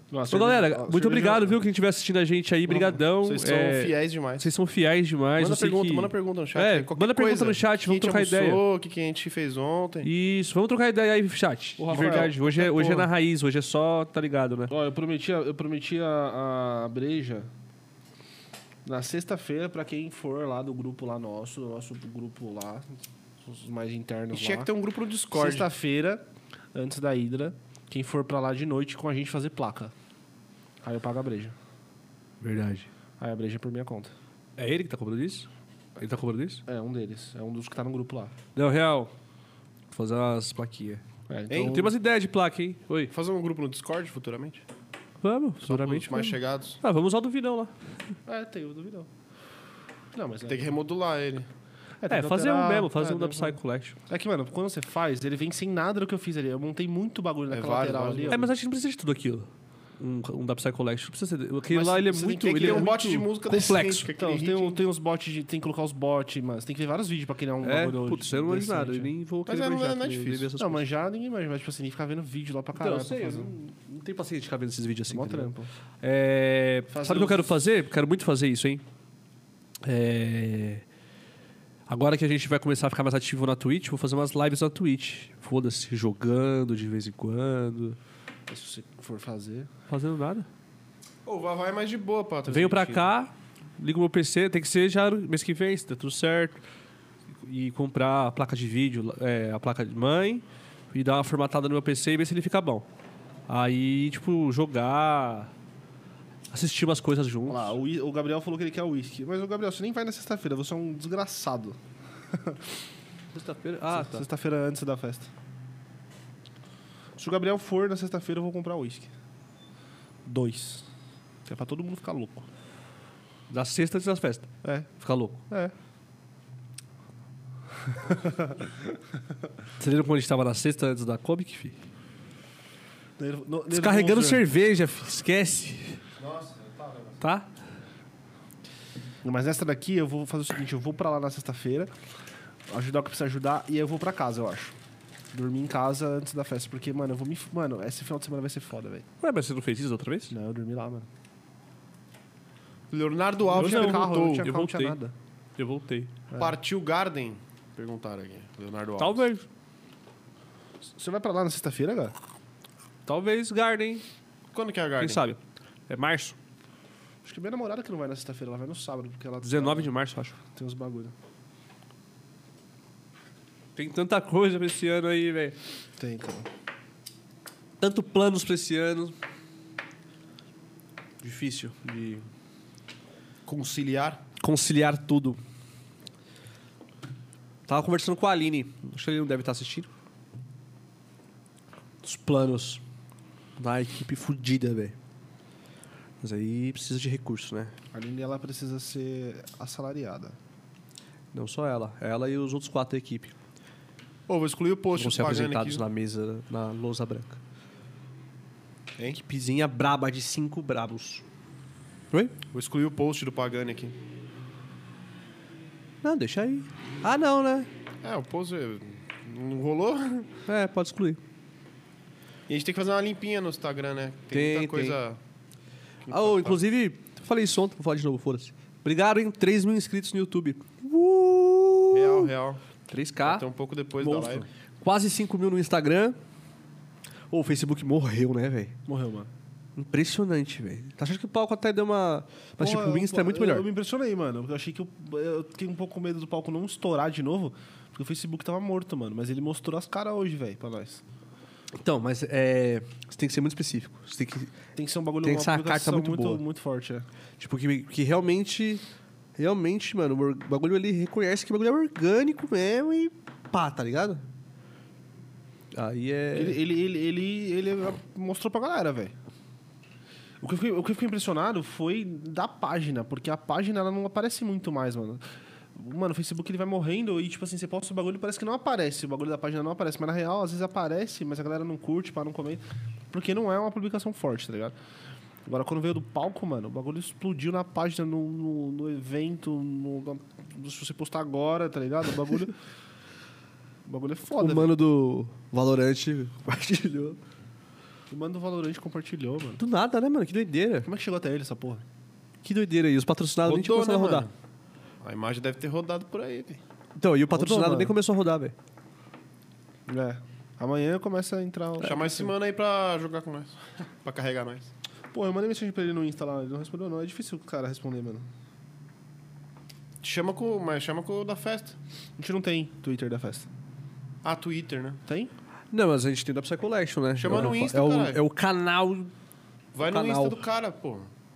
Nossa, Ô, galera, cerveja- muito cerveja- obrigado, viu, quem estiver assistindo a gente aí. Brigadão. Vocês são É, fiéis demais. Vocês são fiéis demais. Manda eu sei pergunta, que- manda pergunta no chat. É, aí, qualquer manda pergunta coisa. no chat, O que vamos a gente trocar ideia. almoçou, O que que a gente fez ontem. Isso, vamos trocar ideia aí, chat. Ô, De Rafael, verdade. Hoje é, qualquer hoje é porra. na raiz, hoje é só, tá ligado, né? Ó, eu prometi, a- eu prometi a, a breja na sexta-feira pra quem for lá do grupo lá nosso, nosso grupo lá, os mais E internos tinha lá. que ter um grupo no Discord. Sexta-feira, antes da Hydra, quem for pra lá de noite com a gente fazer placa. Aí eu pago a breja. Verdade. Aí a breja é por minha conta. É ele que tá cobrando isso? Ele tá cobrando isso? É um deles. É um dos que tá no grupo lá. Não, real. Vou fazer umas plaquinhas. É, então, Hein? Tem umas ideias de placa, hein? Oi. Fazer um grupo no Discord futuramente? Vamos, Só seguramente. pros mais vamos. chegados. Ah, vamos usar o do Vidão lá. É, tem o duvidão. Não, mas é. Tem que remodular ele. tem É, que fazer um alterar- mesmo, fazer é, um da tem- Psy Collection. É que, mano, quando você faz, ele vem sem nada do que eu fiz ali. Eu montei muito bagulho É naquela vários, lateral vários ali. ó. É, mas a gente não precisa de tudo aquilo. Um, um da Psy Collection. Não precisa ser. Aquele Mas lá, ele é você muito. tem que Ele ter é um muito bot de música complexo. decente, Então, aquele tem, um- ritmo. tem uns bots, de, tem que colocar os bots, mas tem que ver vários vídeos pra criar um É, bagulho. putz, eu não manjo nada. Eu decente. nem vou Mas querer é, não é- manjar, não é que difícil. deve essas Não, coisas. manjar ninguém manja, mas tipo assim, nem ficar vendo vídeo lá pra Então, caralho. eu sei, pra eu fazer. não, não tenho paciência de ficar vendo esses vídeos assim. Mó tá ligado? trampo. É, Fazer sabe o que eu os- quero fazer? Quero muito fazer isso, hein? É, agora que a gente vai começar a ficar mais ativo na Twitch, vou fazer umas lives na Twitch. Foda-se, jogando de vez em quando. Se você for fazer. Fazendo nada. Pô, o Vavá é mais de boa pra Venho pra transmitir. cá, ligo meu P C, tem que ser já no mês que vem, se der tudo certo. E comprar a placa de vídeo, é, a placa de mãe, e dar uma formatada no meu P C e ver se ele fica bom. Aí, tipo, jogar, assistir umas coisas juntos. Olha lá, o, I- o Gabriel falou que ele quer whisky. Mas o Gabriel, você nem vai na sexta-feira, você é um desgraçado. Sexta-feira. Ah, tá. Sexta-feira antes da festa. Se o Gabriel for na sexta-feira, eu vou comprar whisky. Dois. Que é pra todo mundo ficar louco. Da sexta antes das festas. É, Ficar louco. é. Você lembra quando a gente tava na sexta antes da Comic, fi? Nervo- no- Descarregando nervoso. cerveja, fi. Esquece. Nossa, tá. Tá? Mas nessa daqui, eu vou fazer o seguinte: eu vou pra lá na sexta-feira, ajudar o que precisa ajudar, e aí eu vou pra casa, eu acho. Dormir em casa antes da festa, porque, mano, eu vou me. f- Mano, esse final de semana vai ser foda, velho. Ué, mas você não fez isso outra vez? Não, eu dormi lá, mano. Leonardo Eu Alves não, perguntou. carro, eu não tinha eu carro, não tinha voltei. nada. Eu voltei. Partiu Garden? Perguntaram aqui. Leonardo Alves. Talvez. Você vai pra lá na sexta-feira, cara? Talvez Garden. Quando que é a Garden? Quem sabe? É março. Acho que minha namorada que não vai na sexta-feira, ela vai no sábado, porque ela dezenove de março, acho. tem uns bagulho. Tem tanta coisa pra esse ano aí, velho. Tem, cara. Tanto planos pra esse ano. Difícil de Conciliar? conciliar tudo. Tava conversando com a Aline. Acho que ele não deve estar assistindo. Os planos da equipe fudida, velho. Mas aí precisa de recurso, né? A Aline, ela precisa ser assalariada. Não só ela. Ela e os outros quatro da equipe. Pô, vou excluir o post Vão do ser Pagani apresentados aqui. na mesa, na lousa branca. Hein? Equipezinha braba de cinco brabos. Oi? Vou excluir o post do Pagani aqui. Não, deixa aí. Ah, não, né? É, o post eh, não rolou. É, pode excluir. E a gente tem que fazer uma limpinha no Instagram, né? Tem, Tem, muita coisa... que Ah, oh, tá- inclusive, falei isso ontem, vou falar de novo, foda-se. Obrigado, hein? três mil inscritos no YouTube. Uh! Real, real. três K. Até um pouco depois Monstro. da live. Quase cinco mil no Instagram. Ô, o Facebook morreu, né, velho? Morreu, mano. Impressionante, velho. Tá achando que o palco até deu uma... Mas, Porra, tipo, o Insta eu, é muito eu, melhor. Eu me impressionei, mano. Eu achei que eu, eu fiquei um pouco com medo do palco não estourar de novo, porque o Facebook tava morto, mano. Mas ele mostrou as caras hoje, velho, pra nós. Então, mas é... Você tem que ser muito específico. Você tem que... Tem que ser um bagulho, Tem que ser uma publicação carta muito boa. muito forte, é. Tipo, que, que realmente... Realmente, mano, o or- bagulho ele reconhece que o bagulho é orgânico mesmo e pá, tá ligado? Aí é... Ele, ele, ele, ele, ele mostrou pra galera, velho. O que, eu fiquei, o que eu fiquei impressionado foi da página, porque a página ela não aparece muito mais, mano. Mano, o Facebook ele vai morrendo e, tipo assim, você posta o bagulho e parece que não aparece. O bagulho da página não aparece, mas na real, às vezes aparece, mas a galera não curte, pá, não comenta. Porque não é uma publicação forte, tá ligado? Agora, quando veio do palco, mano, o bagulho explodiu na página, no, no, no evento, no, no- se você postar agora, tá ligado? O bagulho... o bagulho é foda, O mano do Valorant compartilhou. O mano do Valorant compartilhou, mano. Do nada, né, mano? Que doideira. Como é que chegou até ele, essa porra? Que doideira aí. Os patrocinados nem tinham Rodou, começado né, a rodar. mano? A imagem deve ter rodado por aí, velho. Então, e o patrocinado Rodou, nem mano. começou a rodar, velho. É. Amanhã começa a entrar... o- Chamar esse mano aí pra jogar com nós. Pra carregar nós. Pô, eu mandei mensagem pra ele no Insta lá, ele não respondeu não. É difícil o cara responder, mano. Chama com, mas chama com o da festa. A gente não tem Twitter da festa. Ah, Twitter, né? Tem? Não, mas a gente tem da Psy Collection, né? Chama é, no o- Insta, é o, caralho. é o canal... Vai O no canal. Insta do cara, pô.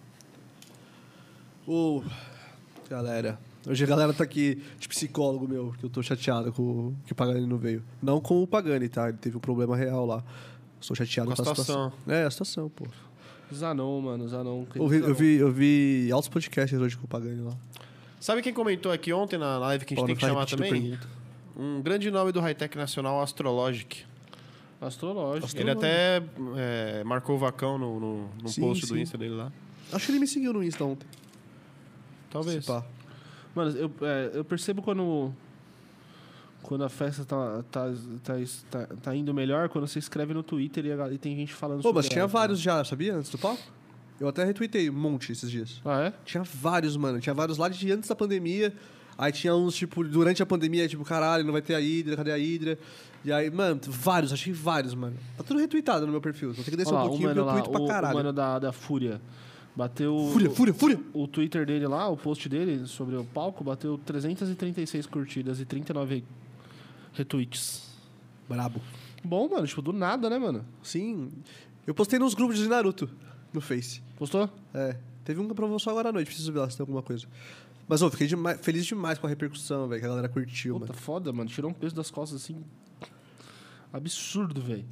Ô, galera... Hoje a galera tá aqui de psicólogo meu, que eu tô chateado com que o Pagani não veio. Não com o Pagani, tá? Ele teve um problema real lá. Estou chateado Com com a a situação. É, a situação, pô. Zanon, mano, Zanon. Eu vi, eu vi, eu vi altos podcasts hoje com o Pagani lá. Sabe quem comentou aqui ontem na live que a gente Ó, tem não que tá chamar repetindo também? pergunta. Um grande nome do high-tech nacional, Astrologic. Astrológico. Ele até é, marcou o Vacão no, no, no Sim, post do sim. Insta dele lá. Acho que ele me seguiu no Insta ontem. Talvez. Se pá. Mano, eu, é, eu percebo quando... Quando a festa tá, tá, tá, tá, tá indo melhor, quando você escreve no Twitter e, a, e tem gente falando Pô, mas sobre tinha ela, vários já, sabia? Antes do palco? Eu até retuitei um monte esses dias. Ah, é? Tinha vários, mano. Tinha vários lá de antes da pandemia. Aí tinha uns, tipo, durante a pandemia, tipo, caralho, não vai ter a Hydra, cadê a Hydra? E aí, mano, vários, achei vários, mano. Tá tudo retweetado no meu perfil. Só tem que descer Olha um lá, o pouquinho porque mano eu lá, tweeto pra o, caralho. o mano da, da Fúria. Bateu... Fúria, fúria, fúria! O Twitter dele lá, o post dele sobre o palco, bateu trezentas e trinta e seis curtidas e trinta e nove retweets. Brabo. Bom, mano, tipo, do nada, né, mano? Sim. Eu postei nos grupos de Naruto, no Face. Postou? É. Teve um que aprovou só agora à noite, preciso ver lá se tem alguma coisa. Mas, ô, fiquei demais- feliz demais com a repercussão, velho, que a galera curtiu, Puta, mano. foda, mano. Tirou um peso das costas, assim... Absurdo, velho.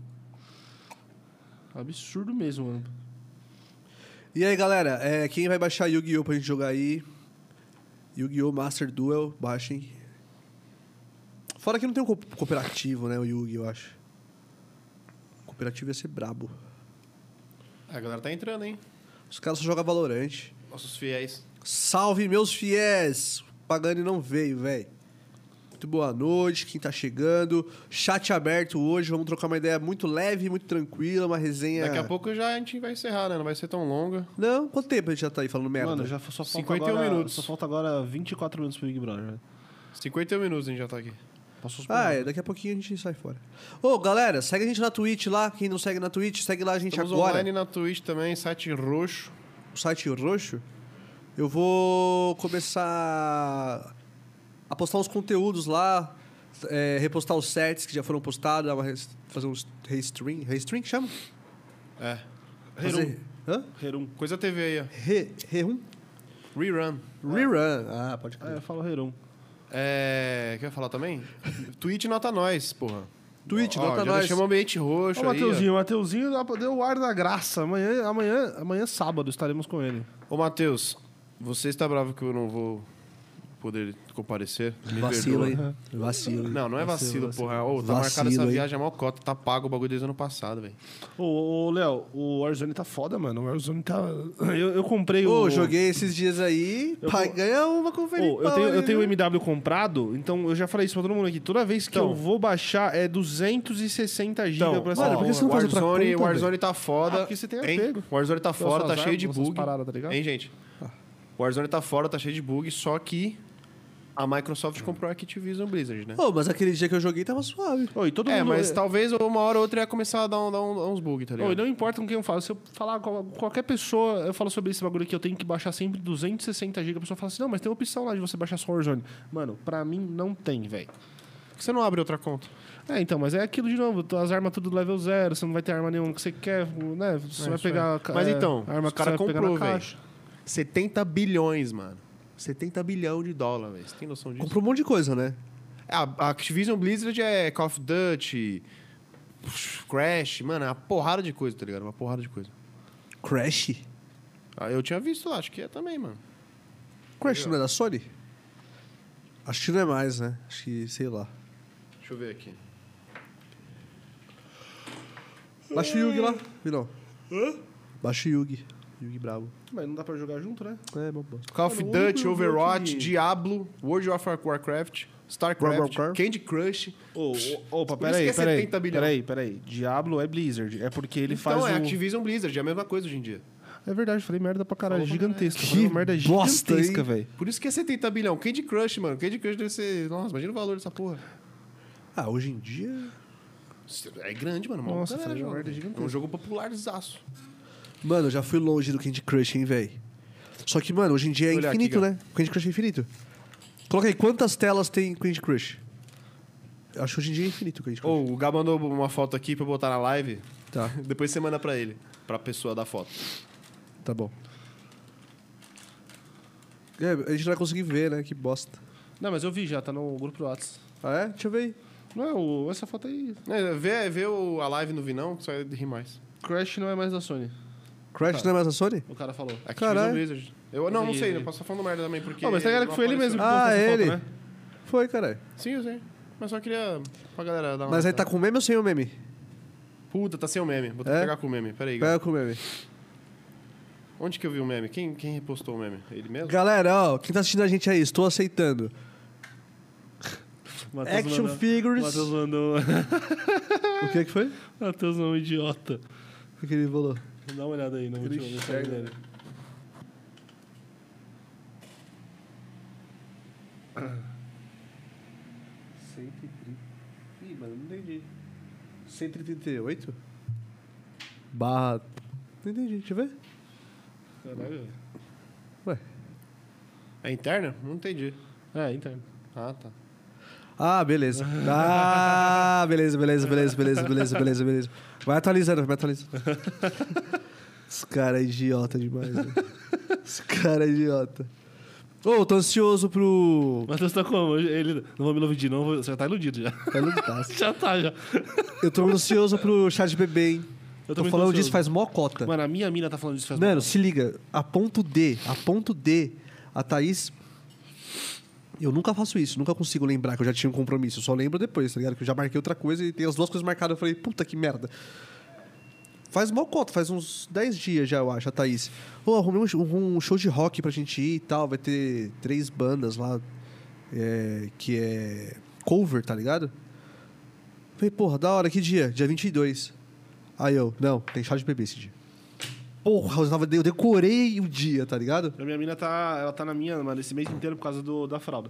Absurdo mesmo, mano. E aí, galera, é, quem vai baixar Yu-Gi-Oh! Pra gente jogar aí? Yu-Gi-Oh! Master Duel, baixem. Fora que não tem um co- cooperativo, né, o Yu-Gi, eu acho. Cooperativo ia ser brabo. A galera tá entrando, hein? Os caras só jogam Valorant. Nossos fiéis. Salve, meus fiéis! O Pagani não veio, velho. Muito boa noite, quem tá chegando. Chat aberto hoje, vamos trocar uma ideia muito leve, muito tranquila, uma resenha... Daqui a pouco já a gente vai encerrar, né? Não vai ser tão longa. Não, quanto tempo a gente já tá aí falando merda? Mano, já só falta cinquenta e um agora, minutos. Só falta agora vinte e quatro minutos pro Big Brother, né? cinquenta e um minutos a gente já tá aqui. Passou os Ah, é, daqui a pouquinho a gente sai fora. Ô, galera, segue a gente na Twitch lá. Quem não segue na Twitch, segue lá a gente Estamos agora. online na Twitch também, site roxo. O site roxo. Eu vou começar a postar uns conteúdos lá, é, repostar os sets que já foram postados, dar uma res- fazer uns restream. Restream que chama? É. Fazer... Hã? Herum. Coisa T V aí, ó. Re... Rerun? Rerun. Rerun. Ah, pode É, crer. eu falo Herum. É. Quer falar também? Twitch nota nós, porra. Twitch, Ó, nota já nós. deixamos o ambiente roxo Ó, o aí, Mateuzinho, o Mateuzinho dá- deu o ar da graça. Amanhã, amanhã, amanhã sábado, estaremos com ele. ó. Ô, Matheus, você está bravo que eu não vou poder comparecer? Me Vacilo, perdoa. hein? Vacilo. Não, não é vacilo, Vacilo, porra. Ô, tá Vacilo, marcada essa hein? viagem, é mó cota. Tá pago o bagulho desde o ano passado, velho. Ô, ô, ô, Léo, o Warzone tá foda, mano. O Warzone tá... Eu, eu comprei Ô, o... joguei esses dias aí, Eu pai, vou- ganha uma conferência. Ô, eu tenho, eu tenho o M W comprado, então eu já falei isso pra todo mundo aqui. Toda vez que Então. eu vou baixar é duzentos e sessenta gigas Então, pra essa mano, por que você não faz outra Warzone, conta, Warzone tá foda. Ah, porque você tem hein? apego. Warzone tá fora, tá suas cheio de armas, suas bug. paradas, tá ligado? Hein, gente? Warzone tá fora, tá cheio de bug, só que a Microsoft comprou a Activision Blizzard, né? Ô, mas aquele dia que eu joguei tava suave. Ô, e todo É, mundo... mas talvez uma hora ou outra ia começar a dar, um- dar um- dar uns bugs, tá Ô, ligado? e não importa com quem eu falo. Se eu falar com qualquer pessoa, eu falo sobre esse bagulho aqui, eu tenho que baixar sempre duzentos e sessenta gigas. A pessoa fala assim, não, mas tem uma opção lá de você baixar só o Warzone. Mano, pra mim não tem, velho. Por que você não abre outra conta? É, então, mas é aquilo de novo. As armas tudo level zero, você não vai ter arma nenhuma que você quer, né? Você É, vai isso pegar... é. Mas é, então, a arma os que cara você vai pegar comprou, na velho. caixa. setenta bilhões, mano. setenta bilhão de dólar, velho. Você tem noção disso? Comprou um monte de coisa, né? A a Activision Blizzard é Call of Duty, Crash, mano, é uma porrada de coisa, tá ligado? Uma porrada de coisa. Crash? Ah, eu tinha visto lá, acho que é também, mano. Crash não é da Sony? Acho que não é mais, né? Acho que, sei lá. Deixa eu ver aqui. Baixa o Yugi lá, Virão. Baixa o Yugi. Yugi brabo. Mas não dá pra jogar junto, né? É, bom, bom. Call of Mano, o Duty, único Overwatch, jogo que- Diablo, World of Warcraft, StarCraft, Warcraft. Candy Crush. Ô, ô, opa, Por isso peraí, que é peraí. setenta bilhão. Peraí, peraí. Diablo é Blizzard. É porque ele então, faz é o... Activision Blizzard, é a mesma coisa hoje em dia. É verdade, falei merda pra caralho. Falou pra Gigantesca. caralho. Falei uma Que merda bosta, gigantesca, hein? velho. Por isso que é setenta bilhão. Candy Crush, mano. Candy Crush deve ser... Nossa, imagina o valor dessa porra. Ah, hoje em dia... É grande, mano. Nossa, Caralho, falei uma mano. merda É gigantesca. um jogo popularzaço. Mano, eu já fui longe do Candy Crush, hein, velho. Só que, mano, hoje em dia é Olha infinito, aqui, ó. né? O Candy Crush é infinito. Coloca aí, quantas telas tem Candy Crush? Eu acho que hoje em dia é infinito o Candy Crush. Ô, o Gá mandou uma foto aqui pra eu botar na live. Tá, Depois você manda pra ele. Pra pessoa da foto. tá bom. É, a gente não vai conseguir ver, né? Que bosta. Não, mas eu vi já, tá no grupo do WhatsApp. Ah, é? Deixa eu ver aí. Não é o... Essa foto aí... É, vê, vê o- a live no Vinão, que só vai rir mais. Crash não é mais da Sony. Crash Tá. não é mais a Sony? O cara falou. Activision Caralho. Blizzard. Eu não, não E- sei, eu posso estar falando merda também, porque... Ó, mas tá ligado que não foi ele mesmo apareceu. que postou Ah, essa ele. foto, né? Foi, caralho. Sim, eu sei. Mas só queria pra galera dar uma... Mas aí tá com meme ou sem o meme? Puta, tá sem o meme. Vou ter É? que pegar com o meme. Pera aí. Gá. Pega com o meme. Onde que eu vi o meme? Quem, quem repostou o meme? Ele mesmo? Galera, ó, quem tá assistindo a gente aí, estou aceitando. Matheus Action mandou- figures. Matheus mandou... O que que foi? Matheus é um idiota. O que ele falou? Dá uma olhada aí no Ele último no enxerga. Instagram dele. cento e trinta. Ih, mano, não entendi. cento e trinta e oito? Barra. Não entendi, deixa eu ver. Caralho. Ué. É interna? Não entendi. É, interno. Ah, tá. Ah, beleza. Ah, beleza, beleza, beleza, beleza, beleza, beleza, beleza. Vai atualizando, vai atualizando. Esse cara é idiota demais, velho. Esse cara é idiota. Ô, tô ansioso pro. Matheus tá como? Ele... Não vou me iludir, não. vou- Você já tá iludido já. Tá iludidaço. Já tá, já. Eu tô ansioso pro chat bebê, hein? Eu Tô também falando ansioso. disso faz mó cota. Mano, a minha mina tá falando disso faz Mano, mó- se liga. A ponto D, a ponto D, a Thaís. Eu nunca faço isso, nunca consigo lembrar que eu já tinha um compromisso. Eu só lembro depois, tá ligado? Que eu já marquei outra coisa e tem as duas coisas marcadas. Eu falei, puta que merda. Faz mal cota, faz uns dez dias já, eu acho, a Thaís. Ô, arrumei um, um show de rock pra gente ir e tal. Vai ter três bandas lá. é, que é cover, tá ligado? Falei, porra, da hora, que dia? Dia vinte e dois. Aí eu, não, tem chá de bebê esse dia. Porra, eu, tava, eu decorei o dia, tá ligado? A minha mina tá, ela tá na minha, mano, esse mês inteiro por causa do, da fralda.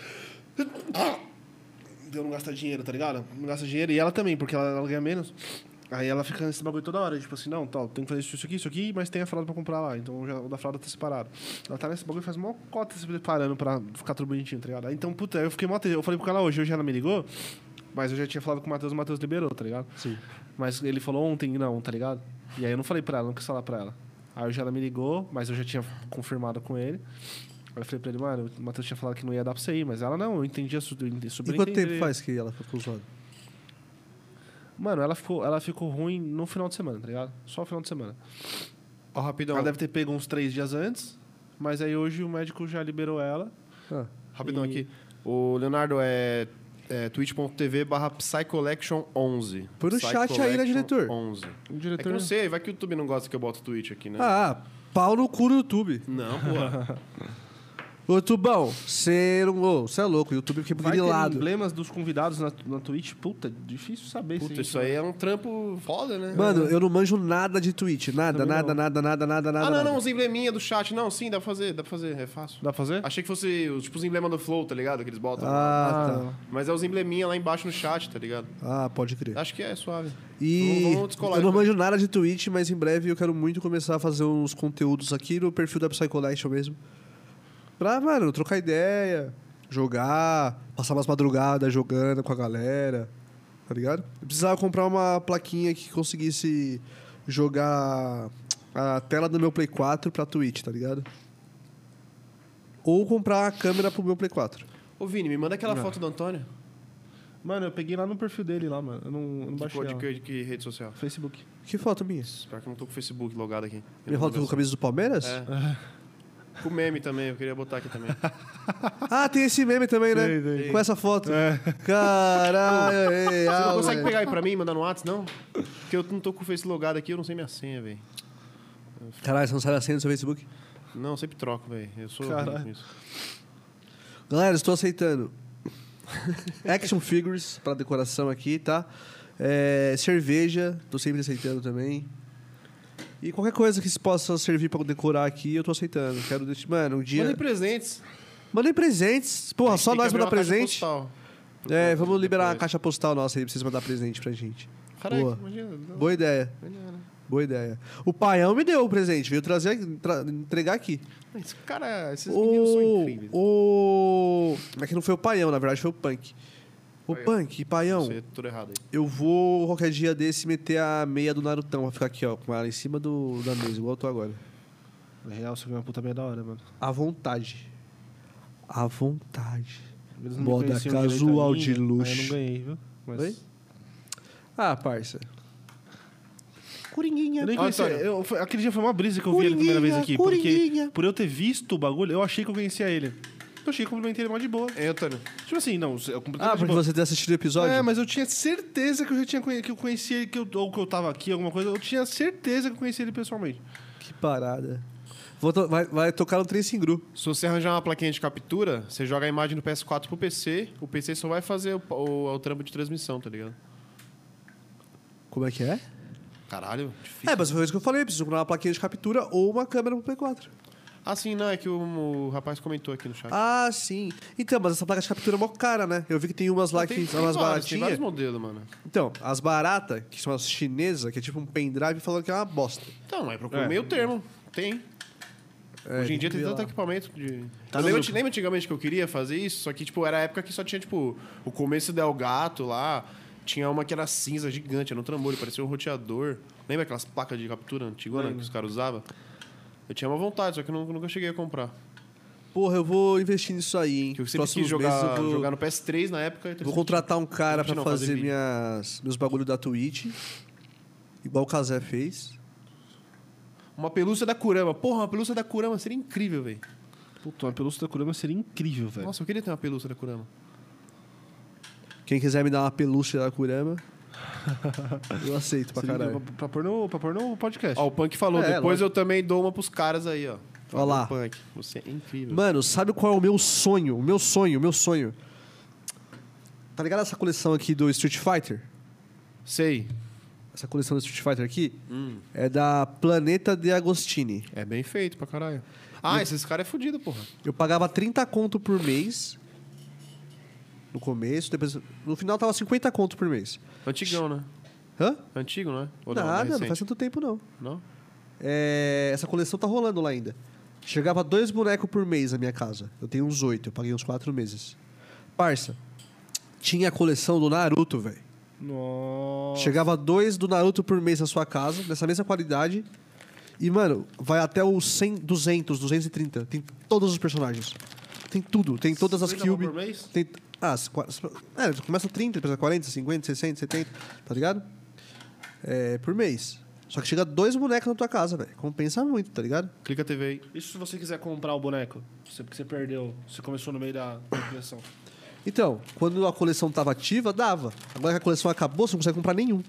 De eu não gastar dinheiro, tá ligado? Não gasta dinheiro. E ela também, porque ela, ela ganha menos. Aí ela fica nesse bagulho toda hora. Tipo assim, não, tá, tem que fazer isso, isso aqui, isso aqui, mas tem a fralda pra comprar lá. Então já, o da fralda tá separado. Ela tá nesse bagulho faz mó cota se preparando pra ficar tudo bonitinho, tá ligado? Aí, então, puta, eu fiquei mó triste. Eu falei com ela hoje, hoje ela me ligou, mas eu já tinha falado com o Matheus, o Matheus liberou, tá ligado? Sim. Mas ele falou ontem, não, tá ligado? E aí eu não falei pra ela, não quis falar pra ela. Aí hoje ela me ligou, mas eu já tinha confirmado com ele. Aí eu falei pra ele, mano, o Matheus tinha falado que não ia dar pra você ir, mas ela não, eu entendi a su- eu entendi- E super quanto entendi. tempo faz que ela ficou zoada? Mano, ela ficou, ela ficou ruim no final de semana, tá ligado? Só no final de semana. Ó, rapidão. Ela deve ter pego uns três dias antes, mas aí hoje o médico já liberou ela. Ah, Rapidão E- aqui. O Leonardo é, é twitch.tv barra Psycollection onze. Põe no chat aí, né, diretor? onze. O É que diretor... eu não sei, vai que o YouTube não gosta que eu boto Twitch aqui, né? ah, pau no cu do YouTube. Não, porra. Ô, Tubão, você não. Ô, você é louco, o YouTube fica Vai ter grilado. emblemas dos convidados na, na Twitch? Puta, difícil saber Puta, se isso aí é um trampo foda, né? Mano, eu não manjo nada de Twitch. Nada, Também nada, não. nada, nada, nada, nada. Ah, não, nada. não, os embleminha do chat. Não, sim, dá pra fazer, dá pra fazer, é fácil. Dá pra fazer? Achei que fosse os- tipo os emblemas do Flow, tá ligado? Que eles botam lá. Ah, tá. não. Mas é os embleminha lá embaixo no chat, tá ligado? Ah, pode crer. Acho que é suave. E Vamos- vamos descolar eu não depois. manjo nada de Twitch, mas em breve eu quero muito começar a fazer uns conteúdos aqui no perfil da Psycollection mesmo. Pra, mano, trocar ideia, jogar, passar umas madrugadas jogando com a galera, tá ligado? Eu precisava comprar uma plaquinha que conseguisse jogar a tela do meu Play quatro pra Twitch, tá ligado? Ou comprar a câmera pro meu Play quatro. Ô, Vini, me manda aquela Não. foto do Antônio. Mano, eu peguei lá no perfil dele lá, mano. Eu não, eu não De, baixei cor- de, ela. que, de que rede social? Facebook. Que foto minha? Espero que eu não tô com o Facebook logado aqui. Minha foto com a camisa do Palmeiras? É. Com meme também, eu queria botar aqui também. Ah, tem esse meme também, né? Tem, tem. Com essa foto. Caralho, ei, Você ah, não consegue moleque. pegar aí pra mim e mandar no WhatsApp, não? Porque eu não tô com o Face logado aqui, eu não sei minha senha, velho. Caralho, você não sabe a senha do seu Facebook? Não, sempre troco, velho. Eu sou Caralho. horrível com isso. Galera, estou aceitando action figures para decoração aqui, tá? É, cerveja, tô sempre aceitando também. E qualquer coisa que se possa servir para decorar aqui, eu tô aceitando. Quero deixar... Mano, um dia... Mandem presentes. Mandem presentes. Porra, só Tem que nós abrir mandar uma caixa presente. postal. É, vamos liberar a Depois. caixa postal nossa aí pra vocês mandar presente pra gente. Caralho, Boa. imagina. não- Boa ideia. imagina. Boa ideia. O Paião me deu o presente, veio trazer, tra- entregar aqui. Esse cara, esses meninos são O, incríveis. o... É que não foi o Paião, na verdade foi o Punk. O Foi eu. Punk, Paião, Você é tudo errado aí. eu vou qualquer dia desse meter a meia do Narutão. Vai ficar aqui, ó, com ela em cima do, da mesa, igual eu tô agora. Na real, você ganhou uma puta meia da hora, mano. À vontade. À vontade. Eles não me Moda conheciam casual direito de ainda, luxo. Aí eu não ganhei, viu? Mas... Oi? Ah, parça. Coringuinha. Eu nem Ó, conhecia. Antônio. Eu, foi- aquele dia foi uma brisa que eu vi ele a primeira vez aqui. Coringuinha. Porque por eu ter visto o bagulho, eu achei que eu conhecia ele. Eu achei que eu cumprimentei ele mal de boa. É, Antônio. Tipo assim, não, eu cumprimentei Ah, de porque boa. você ter assistido o episódio? É, mas eu tinha certeza que eu já tinha conhe... que eu conhecia ele, que eu... ou que eu tava aqui, alguma coisa. Eu tinha certeza que eu conhecia ele pessoalmente. Que parada. Vou to- vai, vai tocar no Trace Gru. Se você arranjar uma plaquinha de captura, você joga a imagem do P S quatro pro P C, o P C só vai fazer o, o, o trampo de transmissão, tá ligado? Como é que é? Caralho, difícil. É, mas foi isso que eu falei. Preciso comprar uma plaquinha de captura ou uma câmera pro P quatro. Ah, sim, não, é que o, o rapaz comentou aqui no chat. Ah, sim. Então, mas essa placa de captura é mó cara, né? Eu vi que tem umas lá que tem, são umas vários, tem vários baratinhas. modelos, mano. Então, as baratas, que são as chinesas, que é tipo um pendrive, falando que é uma bosta. Então, é procura É. meio termo. Tem. É, Hoje em dia que tem ver tanto lá. equipamento de... Tá eu no lembro, grupo. lembra antigamente que eu queria fazer isso? Só que, tipo, era a época que só tinha, tipo, o começo do El Gato lá. Tinha uma que era cinza, gigante, era um trambolho, parecia um roteador. Lembra aquelas placas de captura antigona que os caras usavam? Eu tinha uma vontade, só que eu nunca, nunca cheguei a comprar. Porra, eu vou investir nisso aí, hein? Que eu sempre Próximos quis jogar, meses eu vou, jogar no P S três na época. e vou contratar um cara pra Não, fazer fazer vídeo. minhas, meus bagulho da Twitch. Igual o Kazé fez. Uma pelúcia da Kurama. Porra, uma pelúcia da Kurama seria incrível, velho. Puta, uma pelúcia da Kurama seria incrível, velho. Nossa, eu queria ter uma pelúcia da Kurama. Quem quiser me dar uma pelúcia da Kurama, eu aceito pra Seria caralho. pra, pra, pôr no, pra pôr no podcast. Ó, o Punk falou, É, depois lógico. eu também dou uma pros caras aí, ó. Ó lá. Punk, você é incrível. Mano, sabe qual é o meu sonho? O meu sonho, o meu sonho. Tá ligado essa coleção aqui do Street Fighter? Sei. Essa coleção do Street Fighter aqui Hum. é da Planeta de Agostini. É bem feito pra caralho. Ah, esses caras é fudido, porra. Eu pagava trinta conto por mês. No começo, depois. No final tava cinquenta conto por mês. Antigão, né? Hã? Antigo, não é? Ou não, Nada, mais não recente? faz tanto tempo não. Não? É, essa coleção tá rolando lá ainda. Chegava dois bonecos por mês na minha casa. Eu tenho uns oito, eu paguei uns quatro meses. Parça, tinha a coleção do Naruto, velho. Nossa. Chegava dois do Naruto por mês na sua casa, nessa mesma qualidade. E, mano, vai até os cem, duzentos, duzentos e trinta. Tem todos os personagens. Tem tudo. Tem todas as cinquenta Cube. por mês? Tem, ah, as qua- é, começa trinta, depois é quarenta, cinquenta, sessenta, setenta, tá ligado? É, por mês. Só que chega dois bonecos na tua casa, velho. Compensa muito, tá ligado? Clica a T V aí. Isso se você quiser comprar o boneco? Você, porque você perdeu. Você começou no meio da da coleção. Então, quando a coleção tava ativa, dava. Agora que a coleção acabou, você não consegue comprar nenhum.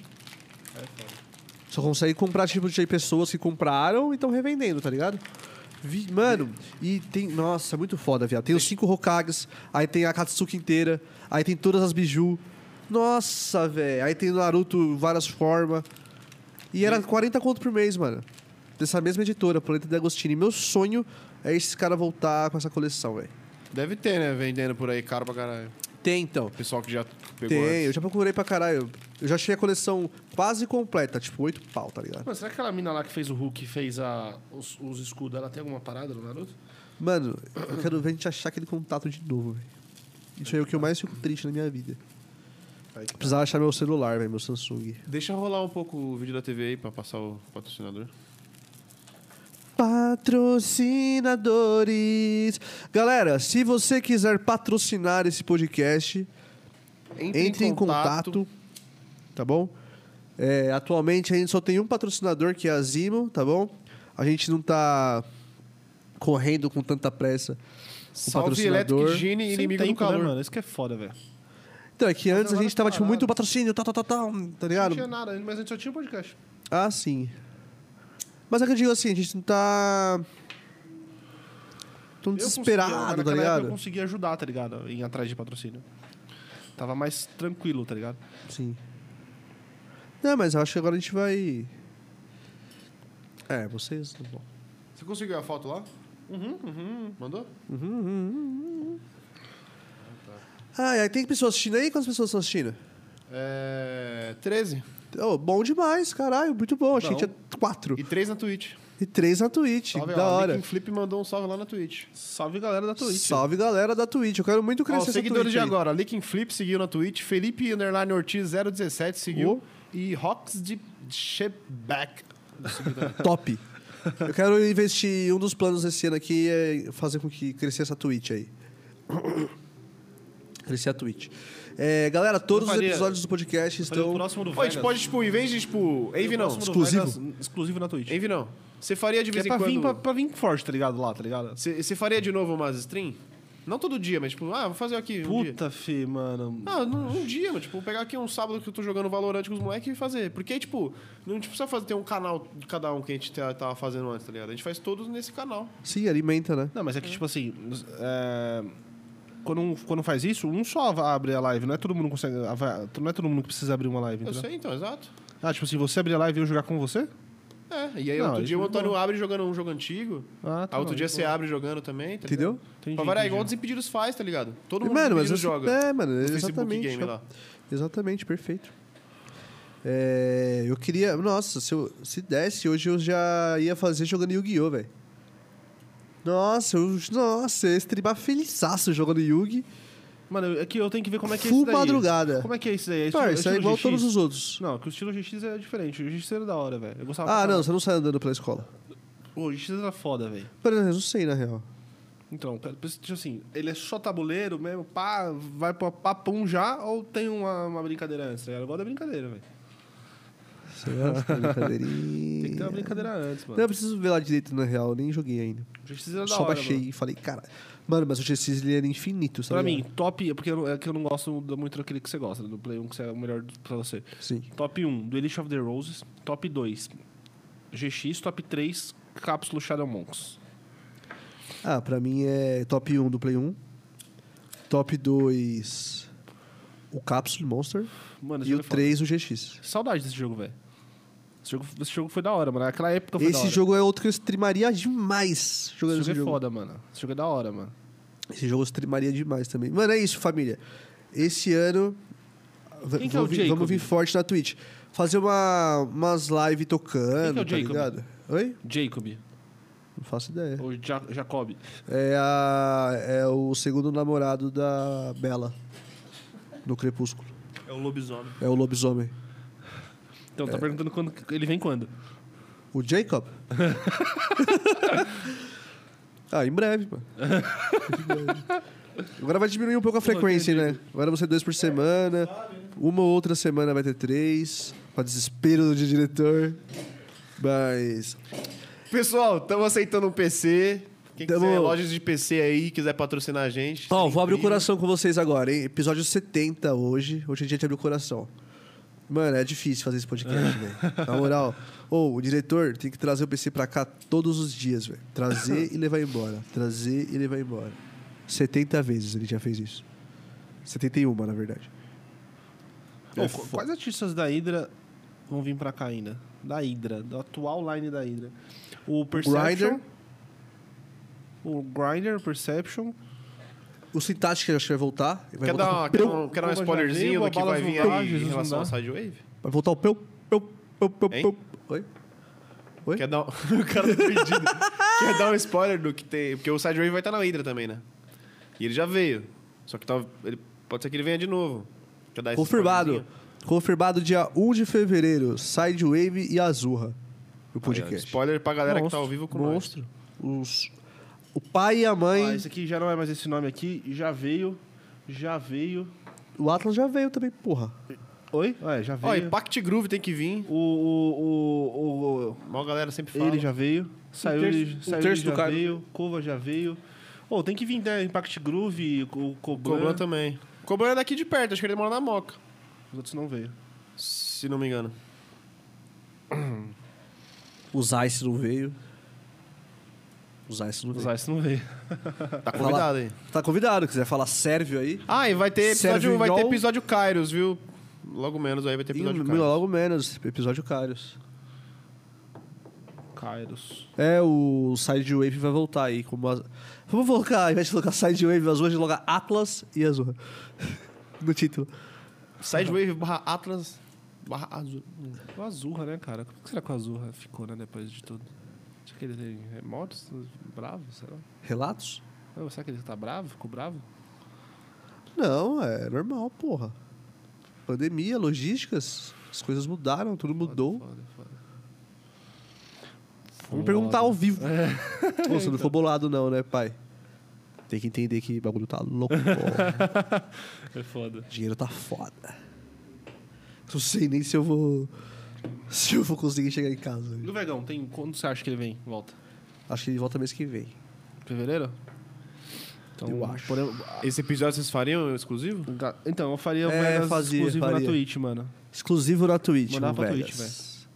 Só consegue comprar, tipo, de pessoas que compraram e estão revendendo, tá ligado? Vi- Mano, e tem... Nossa, é muito foda, viado. Tem os cinco Hokages, aí tem a Katsuki inteira, aí tem todas as biju. Nossa, velho. Aí tem o Naruto, várias formas. E era quarenta conto por mês, mano. Dessa mesma editora, Planeta de Agostini. Meu sonho é esse cara voltar com essa coleção, velho. Deve ter, né? Vendendo por aí caro pra caralho. Tem, então. Pessoal que já pegou Tem, antes. eu já procurei pra caralho. Eu já achei a coleção quase completa, tipo, oito pau, tá ligado? Mano, será que aquela mina lá que fez o Hulk fez a, os, os escudos, ela tem alguma parada no Naruto? Mano, eu quero ver a gente achar aquele contato de novo, velho. Isso aí é o que eu mais fico triste na minha vida. Aí que tá. Precisava achar meu celular, velho, meu Samsung. Deixa rolar um pouco o vídeo da T V aí pra passar o patrocinador. Patrocinadores. Galera, se você quiser patrocinar esse podcast, entre, em contato, tá bom? É, atualmente a gente só tem um patrocinador, que é a Zimo, tá bom? A gente não tá correndo com tanta pressa. com Salve patrocinador. Electric Gene, Sem inimigo tempo, do calor. né, mano? Isso que é foda, velho. Então, é que antes a agora gente tava, tipo, parado. muito patrocínio, tal, tal, tal, tal, tá Não ligado? tinha nada, mas a gente só tinha um podcast. Ah, sim. Mas é que eu digo assim, a gente não tá... Tão Eu desesperado, conseguia, tá naquela época ligado? eu conseguia ajudar, tá ligado? Em atrás de patrocínio. Tava mais tranquilo, tá ligado? Sim. Não, mas eu acho que agora a gente vai... É, vocês... Bom. Você conseguiu a foto lá? Uhum, uhum. Mandou? Uhum, uhum, uhum. Ah, e aí tem pessoas assistindo aí? Quantas pessoas estão assistindo? É... treze. Oh, bom demais, caralho, muito bom. Achei que tinha quatro. E três na Twitch. E três na Twitch, Salve da lá. hora. Linkin Flip mandou um salve lá na Twitch. Salve galera da Twitch. Salve, galera da Twitch. Eu quero muito Ó, crescer os essa seguidores Twitch de aí. agora. Linkin Flip seguiu na Twitch. Felipe Underline Ortiz zero dezessete seguiu. E Rox de Sheback. Top. Eu quero investir... Um dos planos desse ano aqui é fazer com que crescer essa Twitch aí. Crescer a Twitch. É, galera, todos os faria- episódios do podcast Fazer o estão... próximo do Pô, a gente Vegas. pode, tipo, em vez de, tipo... Envy O não. próximo do exclusivo. Vegas, exclusivo na Twitch. Envy não. Você faria de Que é vez em pra quando... vir, pra, pra vir forte, tá ligado? Lá, tá ligado? Você você faria de novo umas stream? Não todo dia, mas tipo... Ah, vou fazer aqui um dia. Puta, fi, mano. Ah, num- um dia, mano. Tipo, pegar aqui um sábado que eu tô jogando Valorant com os moleques e fazer. Porque aí, tipo... Não a gente precisa fazer, ter um canal de cada um que a gente tá- tava fazendo antes, tá ligado? A gente faz todos nesse canal. Sim, alimenta, né? Não, mas é que, tipo assim... é, Quando, um- quando faz isso, um só abre a live. Não é todo mundo consegue... Não é todo mundo que precisa abrir uma live, Eu entendeu? sei, então, exato. Ah, tipo assim, você abrir a live e eu jogar com você? É, e aí Não, outro isso dia o é Antônio bom. abre jogando um jogo antigo. Ah, tá. Aí outro não, dia então- você abre jogando também, tá Entendeu? ligado? Entendi, Pra variar, entendi. igual o Desimpedidos faz, tá ligado? Todo mundo Mano, mas Desimpedidos eu- joga. É, mano, no Facebook exatamente. Game lá. Exatamente, perfeito. É, eu queria... Nossa, se, eu, se desse, hoje eu já ia fazer jogando Yu-Gi-Oh, velho. Nossa, eu, nossa, eu ia streamar felizaço jogando Yu-Gi. Mano, é que eu tenho que ver como é que é Full isso daí. madrugada. Como é que é isso daí? É Parça, é estilo igual G X? todos os outros. Não, que o estilo G X é diferente. O G X era da hora, velho. Eu gostava Ah, pra não, caralho. você não sai andando pela escola. O G X era foda, velho. Pera, eu não sei, na real. Então, cara, tipo assim, ele é só tabuleiro mesmo, pá, vai pra papum já, ou tem uma, uma brincadeira antes, tá ligado? Eu gosto da brincadeira, velho. Você gosta da brincadeirinha? Tem que ter uma brincadeira antes, mano. Não, eu preciso ver lá direito, na real. Eu nem joguei ainda. O G X era da Só hora, baixei mano. e falei, cara... Mano, mas o G X ele era infinito, sabe? Pra mim, top... Porque eu não- é que eu não gosto do- muito daquele que você gosta, do Play um, que é o melhor pra você. Sim. Top um, do Elite of the Roses. Top dois, G X. Top três, Cápsula Shadow Monks. Ah, pra mim é top um do Play um. Top dois... O Capsule Monster. Mano, esse E o jogo é foda. três o G X. Saudade desse jogo, velho. Esse jogo, esse jogo foi da hora, mano. Naquela época foi da Esse hora. jogo é outro que eu streamaria demais jogando Esse esse jogo é jogo. foda, mano. Esse jogo é da hora, mano. Esse jogo eu streamaria demais também. Mano, é isso, família. Esse ano... v- Quem que é o vamos vir- Jacob? Vamos vir forte na Twitch. Fazer uma, umas lives tocando, Quem que é o tá Jacob? ligado? Oi? Jacob. Não faço ideia. Ou ja Jacob. É, a, é o segundo namorado da Bella. No Crepúsculo. É o lobisomem. É o lobisomem. Então, É. tá perguntando quando ele vem quando? O Jacob? ah, em breve, mano. Em breve. Agora vai diminuir um pouco a frequência, né? Agora vão ser dois por semana. Uma ou outra semana vai ter três. Pra desespero do diretor. Mas... Pessoal, estamos aceitando um P C. Quem Tamo- quiser, lojas de P C aí, quiser patrocinar a gente. Ó, seria vou abrir o incrível. coração com vocês agora, hein? Episódio setenta hoje. Hoje é dia de abrir o coração. Mano, é difícil fazer esse podcast, velho. Na moral. Ô, o diretor tem que trazer o P C pra cá todos os dias, velho. Trazer e levar embora. Trazer e levar embora. setenta vezes ele já fez isso. setenta e uma, na verdade. Ô, É qu- foda. quais artistas da Hydra vão vir pra cá ainda? Da Hydra, da atual line da Hydra. O Perception. Grindr. O Grindr, o Perception. O Sintática eu acho que vai voltar. Vai Quer voltar, dar, com uma, peu. quer, um, quer dar um Pô, já spoilerzinho veio, do que balas vai vir vantagens, aí em não relação dá. ao Sidewave? Vai voltar o peu. Peu, peu, peu, Hein? peu. Oi? Oi? Quer dar um... o cara tá perdido. Quer dar um spoiler do que tem... Porque o Sidewave vai estar na Hydra também, né? E ele já veio. Só que tá... ele... pode ser que ele venha de novo. Quer dar esse Confirmado. spoilerzinho? Confirmado dia um de fevereiro. Sidewave e Azurra. No Aí, ó, podcast. spoiler pra galera que tá Monstro, ao vivo com monstro. Os... O pai e a mãe... Ah, esse aqui já não é mais esse nome aqui. Já veio. Já veio. O Atlas já veio também, porra. Oi? É, já nós. Ó, veio. Impact Groove tem que vir. O, o, o, o, Mal galera sempre fala. Ele já veio. Saiu, terço- ele, um saiu terço ele do já cara. veio. Cova já veio. Ô, tem que vir, né? Impact Groove, o Coblan. Coblan também. Coblan é daqui de perto, acho que ele mora na Moca. Os outros não veio. Se não me engano. O Zayce não veio. O Zayce não O veio. Zayce não veio. Tá convidado aí. Tá convidado, quiser falar sérvio aí. Ah, e vai ter episódio, Sérvio vai ter Yol. episódio Kairos, viu? Logo menos aí vai ter E episódio um- Kairos. logo menos, episódio Kairos. Kairos. É, o Sidewave vai voltar aí. Como as... Vamos colocar, ao invés de colocar Sidewave Azul, a gente coloca Atlas e Azul. No título. Sidewave barra Atlas barra Azul. O Azurra, né, cara? Como que será que o Azurra ficou, né, depois de tudo? Será que ele tem remotos? Bravo, será? Relatos? Não, será que ele tá bravo? Ficou bravo? Não, é normal, porra. Pandemia, logísticas, as coisas mudaram, tudo mudou. Foda, foda. Vamos perguntar ao vivo. É. Pô, você não for bolado não, né, pai? Tem que entender que o bagulho tá louco. porra. É foda. O dinheiro tá foda. Não sei nem se eu vou... Se eu vou conseguir chegar em casa. E o Vegão, tem... quando você acha que ele vem? Volta? Acho que ele volta mês que vem. Fevereiro? Então, Eu acho. podemos- Esse episódio vocês fariam exclusivo? Então, eu faria o É, Vegas fazia, exclusivo faria. na Twitch, mano. Exclusivo na Twitch, Mandar no pra Vegas. Twitch,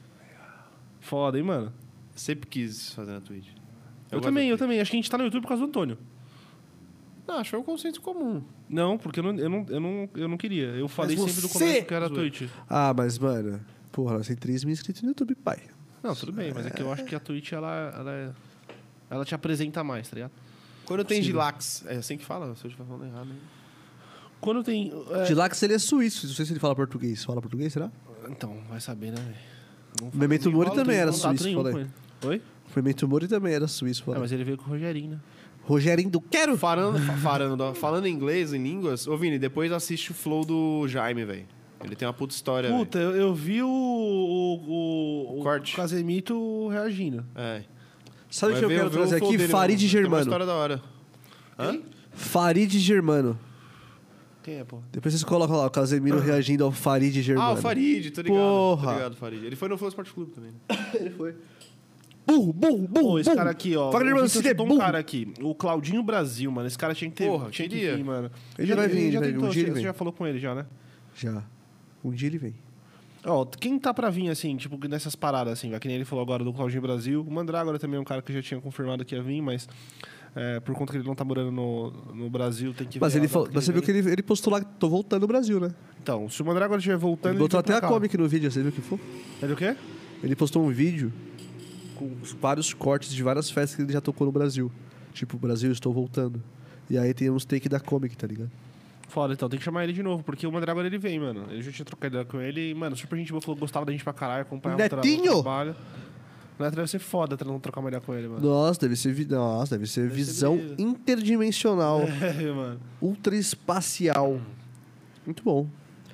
Foda, hein, mano? Sempre quis fazer na Twitch. Eu, gosto também, da eu Twitch. também. Acho que a gente tá no YouTube por causa do Antônio. Não, acho que é um conceito comum. Não, porque eu não, eu não, eu não, eu não queria. Eu falei Mas sempre do você- começo que era a Zoeira. Twitch. Ah, mas, mano... Porra, nós tem três mil inscritos no YouTube, pai. Não, tudo bem, mas é que eu acho que a Twitch, ela, ela, é- ela te apresenta mais, tá ligado? Quando tem Possível. Gilax, é assim que fala? Se eu estiver falando errado, hein? Quando tem... é, De lá que ele é suíço. Não sei se ele fala português. Fala português, será? Então, vai saber, né, velho? Não O Memento não Mori rola, também não era tem contato suíço, nenhum falei. com ele. Oi? O Memento Mori também era suíço. É, Falei. mas ele veio com o Rogerinho, né? Rogerinho do Quero! Falando, fa- falando, falando em inglês, em línguas, ô Vini, depois assiste o flow do Jaime, velho. Ele tem uma puta história, velho. Puta, eu, eu vi o, o, o, O corte. Casemito reagindo. É. Sabe o que Vai eu ver- quero ver o trazer flow aqui? dele, Farid tem uma Germano. história da hora. Hã? Farid Germano. Quem é, pô? Depois vocês colocam lá o Casemiro reagindo ao Farid Germano. Ah, o Farid, tô ligado. Porra. Tô ligado, Farid. Ele foi no Flow Sport Clube também, né? Ele foi. Burro, burro, burro. Pô, esse burro. cara aqui, ó. Fagner o Germano, Vitor se chutou burro. um cara aqui. O Claudinho Brasil, mano. Esse cara tinha que ter. Porra, tinha que queria. vir, mano. Ele já vai vir, ele já vai vir. tentou, Um dia ele você vem. já falou com ele já, né? Já. Um dia ele vem. Ó, quem tá pra vir, assim, tipo, nessas paradas, assim, vai, que nem ele falou agora do Claudinho Brasil. O Mandrágora também é um cara que já tinha confirmado que ia vir, mas é, por conta que ele não tá morando no, no Brasil, tem que Mas, ver ele a falou, data mas você ele viu que vem. ele, ele postou lá que tô voltando no Brasil, né? Então, se o Mandrágora estiver voltando... Ele botou vem pra até a cá. comic no vídeo, você viu o que foi? Ele o quê? Ele postou um vídeo com vários cortes de várias festas que ele já tocou no Brasil. Tipo, Brasil, estou voltando. E aí tem uns take da comic, tá ligado? Foda, então, tem que chamar ele de novo, porque o Mandrágora ele vem, mano. Eu já tinha trocado ideia com ele e, mano, super gente boa, falou que gostava da gente pra caralho, acompanhava o tra- Netinho! o trabalho. O Neto deve ser foda tra- não trocar uma ideia com ele, mano. Nossa, deve ser, vi- Nossa, deve ser Deve ser visão beleza. interdimensional, É, mano. ultra espacial. Muito bom. O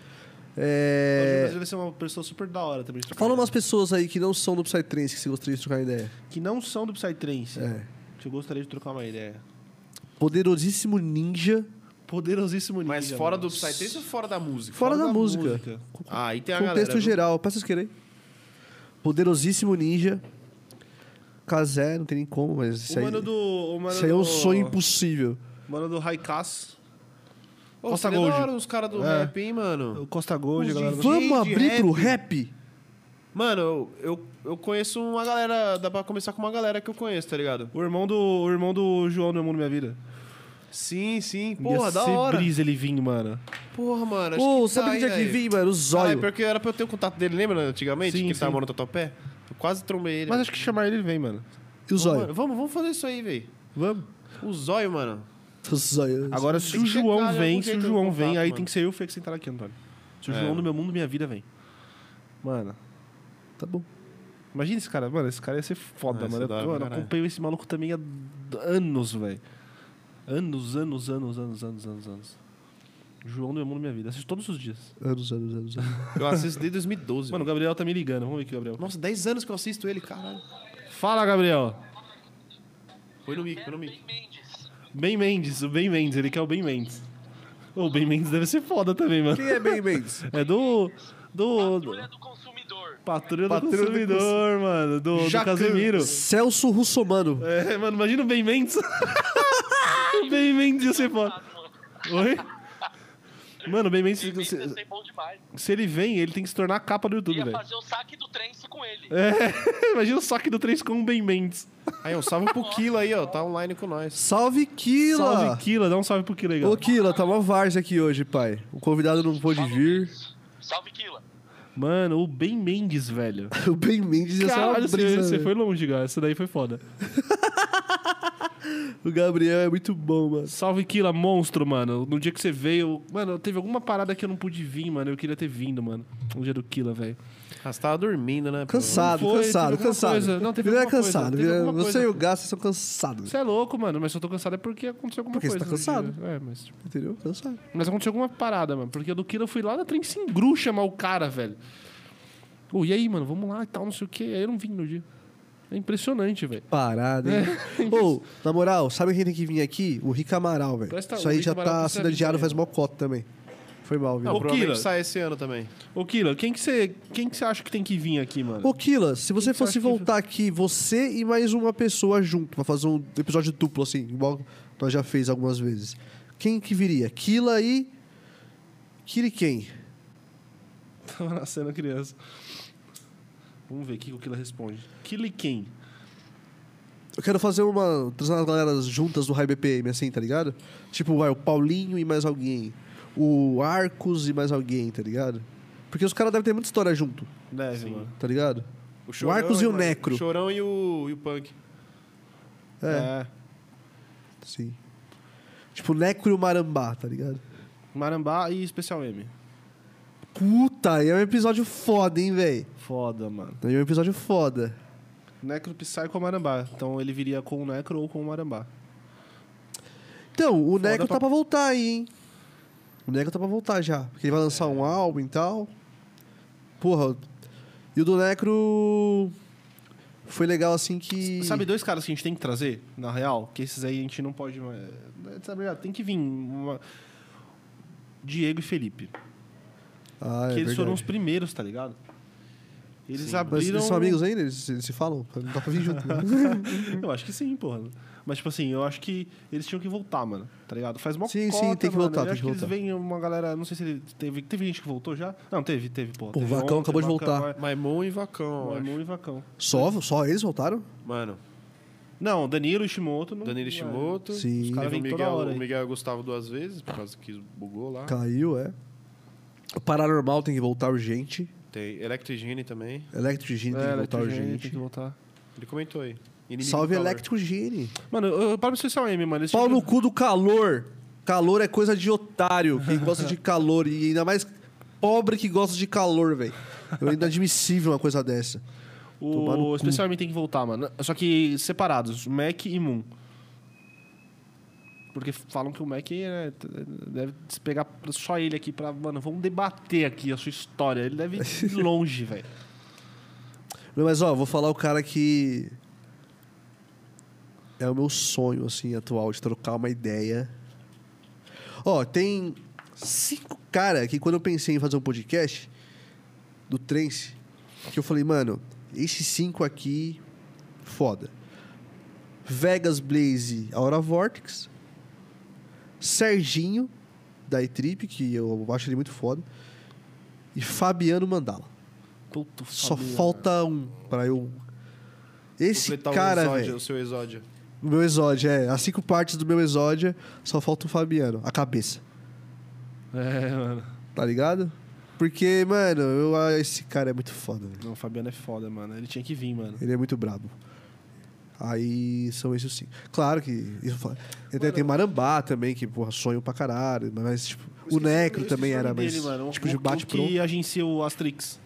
É... Brasil deve ser uma pessoa super da hora também. de trocar Fala ideia. umas pessoas aí que não são do Psytrance que você gostaria de trocar ideia. Que não são do Psytrance. É. Que eu gostaria de trocar uma ideia. Poderosíssimo Ninja, Poderosíssimo Ninja. Mas fora mano. do Psytrance ou fora da música? fora, da, música. Ah, aí tem a galera. Contexto viu? geral. Passa isso aí. Poderosíssimo Ninja. Kazé, não tem nem como, mas isso O aí, mano do... O mano isso aí é um do- sonho impossível. Mano do Raikaz. Ô, Costa seria da Gold. hora os caras do É. rap, hein, mano? O Costa Gold, a galera... Os do- Vamos Vamos de abrir rap. pro rap? Mano, eu, eu, eu conheço uma galera... Dá pra começar com uma galera que eu conheço, tá ligado? O irmão do, o irmão do João do Meu Mundo Minha Vida. Sim, sim. Porra, Ia da ser hora. brisa ele vir, mano. Porra, mano. acho Ô, que sabe tá quem tinha aí, que velho. vir, mano? O Ah, é Zóio. porque era pra eu ter o contato dele, lembra antigamente? Sim, que ele sim. tava morando no Tatuapé? Eu quase trombei ele. Mas acho que chamar ele, ele vem, mano. E o Vamos, Zóio? mano, vamos, vamos fazer isso aí, velho. Vamos. O Zóio, mano. O Zóio. Agora, se Tem o que checar João de vem, algum se o jeito João no vem, contato, aí mano. tem que ser eu e o Fê que sentar aqui, Antônio. Se o É. João do Meu Mundo Minha Vida vem. Mano, Tá bom. imagina esse cara. Mano, esse cara ia ser foda, Ah, mano. ia ser da hora Eu, pra mano, eu caralho. acompanho esse maluco também há d- anos, velho. Anos, anos, anos, anos, anos, anos, anos. João do Meu Mundo Minha Vida. Assisto todos os dias. Anos, anos, anos. anos. Eu assisto desde dois mil e doze. Mano, o Gabriel tá me ligando. Vamos ver aqui, Gabriel. Nossa, dez anos que eu assisto ele, caralho. Fala, Gabriel. Foi no mic, foi no mic. Ben Mendes, o Ben Mendes. Ele quer o Ben Mendes. Ô, o Ben Mendes deve ser foda também, mano. Quem é Ben Mendes? É do... Do... Patrulha do consumidor. Patrulha do Patrulha do Consumidor, mano. Do, do Jacan. Casemiro. Celso Russomano. É, mano, imagina o Ben Mendes. O Ben Mendes ia ser foda. Oi? Mano, o Ben Mendes, Ben Mendes se, deve ser bom demais. se ele vem, ele tem que se tornar a capa do YouTube, Ia velho. fazer o saque do Trance com ele. É, imagina o saque do três com o Ben Mendes. Aí, um salve pro Kila aí, ó. Tá online com nós. Salve, Kila! Salve, Kila. Dá um salve pro Kila aí, Ô, galera. Kila, tá uma várzea aqui hoje, pai. O convidado não pôde Salve, vir. Mendes. Salve, Kila. Mano, o Ben Mendes, velho. O Ben Mendes ia ser uma Caralho, você, brisa, você velho. foi longe, cara. Essa daí foi foda. O Gabriel é muito bom, mano. Salve, Kila, monstro, mano. No dia que você veio... Mano, teve alguma parada que eu não pude vir, mano. Eu queria ter vindo, mano. No dia do Kila, velho. Ah, você tava dormindo, né? pô? Cansado, Não foi, cansado, teve alguma cansado. coisa. Não, teve Ele é alguma coisa, cansado. teve ele é- alguma Você coisa. e o Gasto são cansados. Você é louco, mano. Mas se eu tô cansado é porque aconteceu alguma Porque você coisa. tá no cansado. dia. É, mas... Entendeu? Cansado. Mas aconteceu alguma parada, mano. Porque do Kila eu fui lá na Trem Gru chamar o cara, velho. Ô, e aí, mano? Vamos lá e tal, não sei o quê. Aí eu não vim no dia. É impressionante, velho. Parada, hein? Ô, na moral, sabe quem tem que vir aqui? O Rick Amaral, velho. Presta- Isso o aí Rick já Amaral tá precisa sendo adiado vir faz também. mó cota também. Foi mal, viu? Não, Ô, provavelmente Kila. sai esse ano também. Ô, Kila, quem que você quem que você acha que tem que vir aqui, mano? Ô, Kila, se você Quem que você fosse acha que- voltar aqui, você e mais uma pessoa junto, pra fazer um episódio duplo, assim, igual nós já fez algumas vezes, quem que viria? Kila e... Kila e quem? Tava nascendo a criança. Vamos ver o que o Kila responde. Kila e quem? Eu quero fazer uma... trazer as galeras juntas do High B P M, assim, tá ligado? Tipo, vai, o Paulinho e mais alguém. O Arcos e mais alguém, tá ligado? Porque os caras devem ter muita história junto, Deve, Sim. mano. tá ligado? O, O Arcos e o Necro. O Chorão e o, e o Punk. É, sim. Tipo, Necro e o Marambá, tá ligado? Marambá e Especial M. Puta, aí é um episódio foda, hein, velho? Foda, mano. Aí é um episódio foda. Necro, Psy com Marambá. Então ele viria com o Necro ou com o Marambá. Então, o Foda Necro pra- tá pra voltar aí, hein? O Necro tá pra voltar já. Porque ele vai lançar um álbum e tal. Porra. E o do Necro... Foi legal, assim, que... Sabe dois caras que a gente tem que trazer, na real? Que esses aí a gente não pode... é, Sabe, tem que vir uma... Diego e Felipe. Ah, é que eles foram os verdade. primeiros, tá ligado? Eles Mas abriram... eles são amigos ainda? Eles, eles se falam? Não dá pra vir junto. né? Eu acho que sim, porra. Mas, tipo assim, eu acho que eles tinham que voltar, mano. Tá ligado? Faz mó Sim, cota, sim, tem que mano. voltar, Eu tem acho que que eles voltar. vêm uma galera... Não sei se ele teve... Teve gente que voltou já? Não, teve, teve, porra. Pô, o Teve Vacão acabou de voltar. é. Maimon e Vacão, eu acho. Maimon e Vacão. só, só eles voltaram? Mano, Não, Danilo e Shimoto... Não, Danilo Shimoto. Sim. Os caras Teve o vêm toda Miguel, hora o aí. Miguel Gustavo duas vezes, por causa que bugou lá. Caiu, é. O Paranormal tem que voltar urgente. Tem Electrigene também. Electrogene tem É, que voltar Electrogene urgente. tem que voltar. Ele comentou aí. Inimigo Salve do calor. Electrogene. Mano, eu, eu paro pra Especial M, mano. Eles Pau tinham no que- cu do calor. Calor é coisa de otário. Quem gosta de calor. E ainda mais pobre que gosta de calor, velho. É inadmissível uma coisa dessa. Tomar no O cu. Especial M tem que voltar, mano. Só que separados, Mac e Moon. Porque falam que o Mac né, deve pegar só ele aqui pra... Mano, vamos debater aqui a sua história. Ele deve ir longe, velho. Não, mas ó, vou falar o cara que... É o meu sonho, assim, atual, de trocar uma ideia. Ó, tem cinco cara que quando eu pensei em fazer um podcast do Trance, que eu falei, mano, esses cinco aqui, foda. Vegas Blaze, Aura Vortex. Serginho, da E-Trip, que eu acho ele muito foda. E Fabiano Mandala. Puto, Só Fabiano. falta um pra eu... Esse Completar o cara, exódio, velho... o seu exódio. O meu exódio, é. As cinco partes do meu exódio, só falta o Fabiano. A cabeça. É, mano. Tá ligado? Porque, mano, eu, ah, esse cara é muito foda, velho. Não, o Fabiano é foda, mano. Ele tinha que vir, mano. Ele é muito brabo. Aí são esses cinco. Claro que... Isso, fala- tem, tem Marambá também, que, porra, sonho pra caralho. Mas, tipo, o Necro também era mais... Dele, mano. tipo, o, de o bate-pronto. que agencia o Asterix.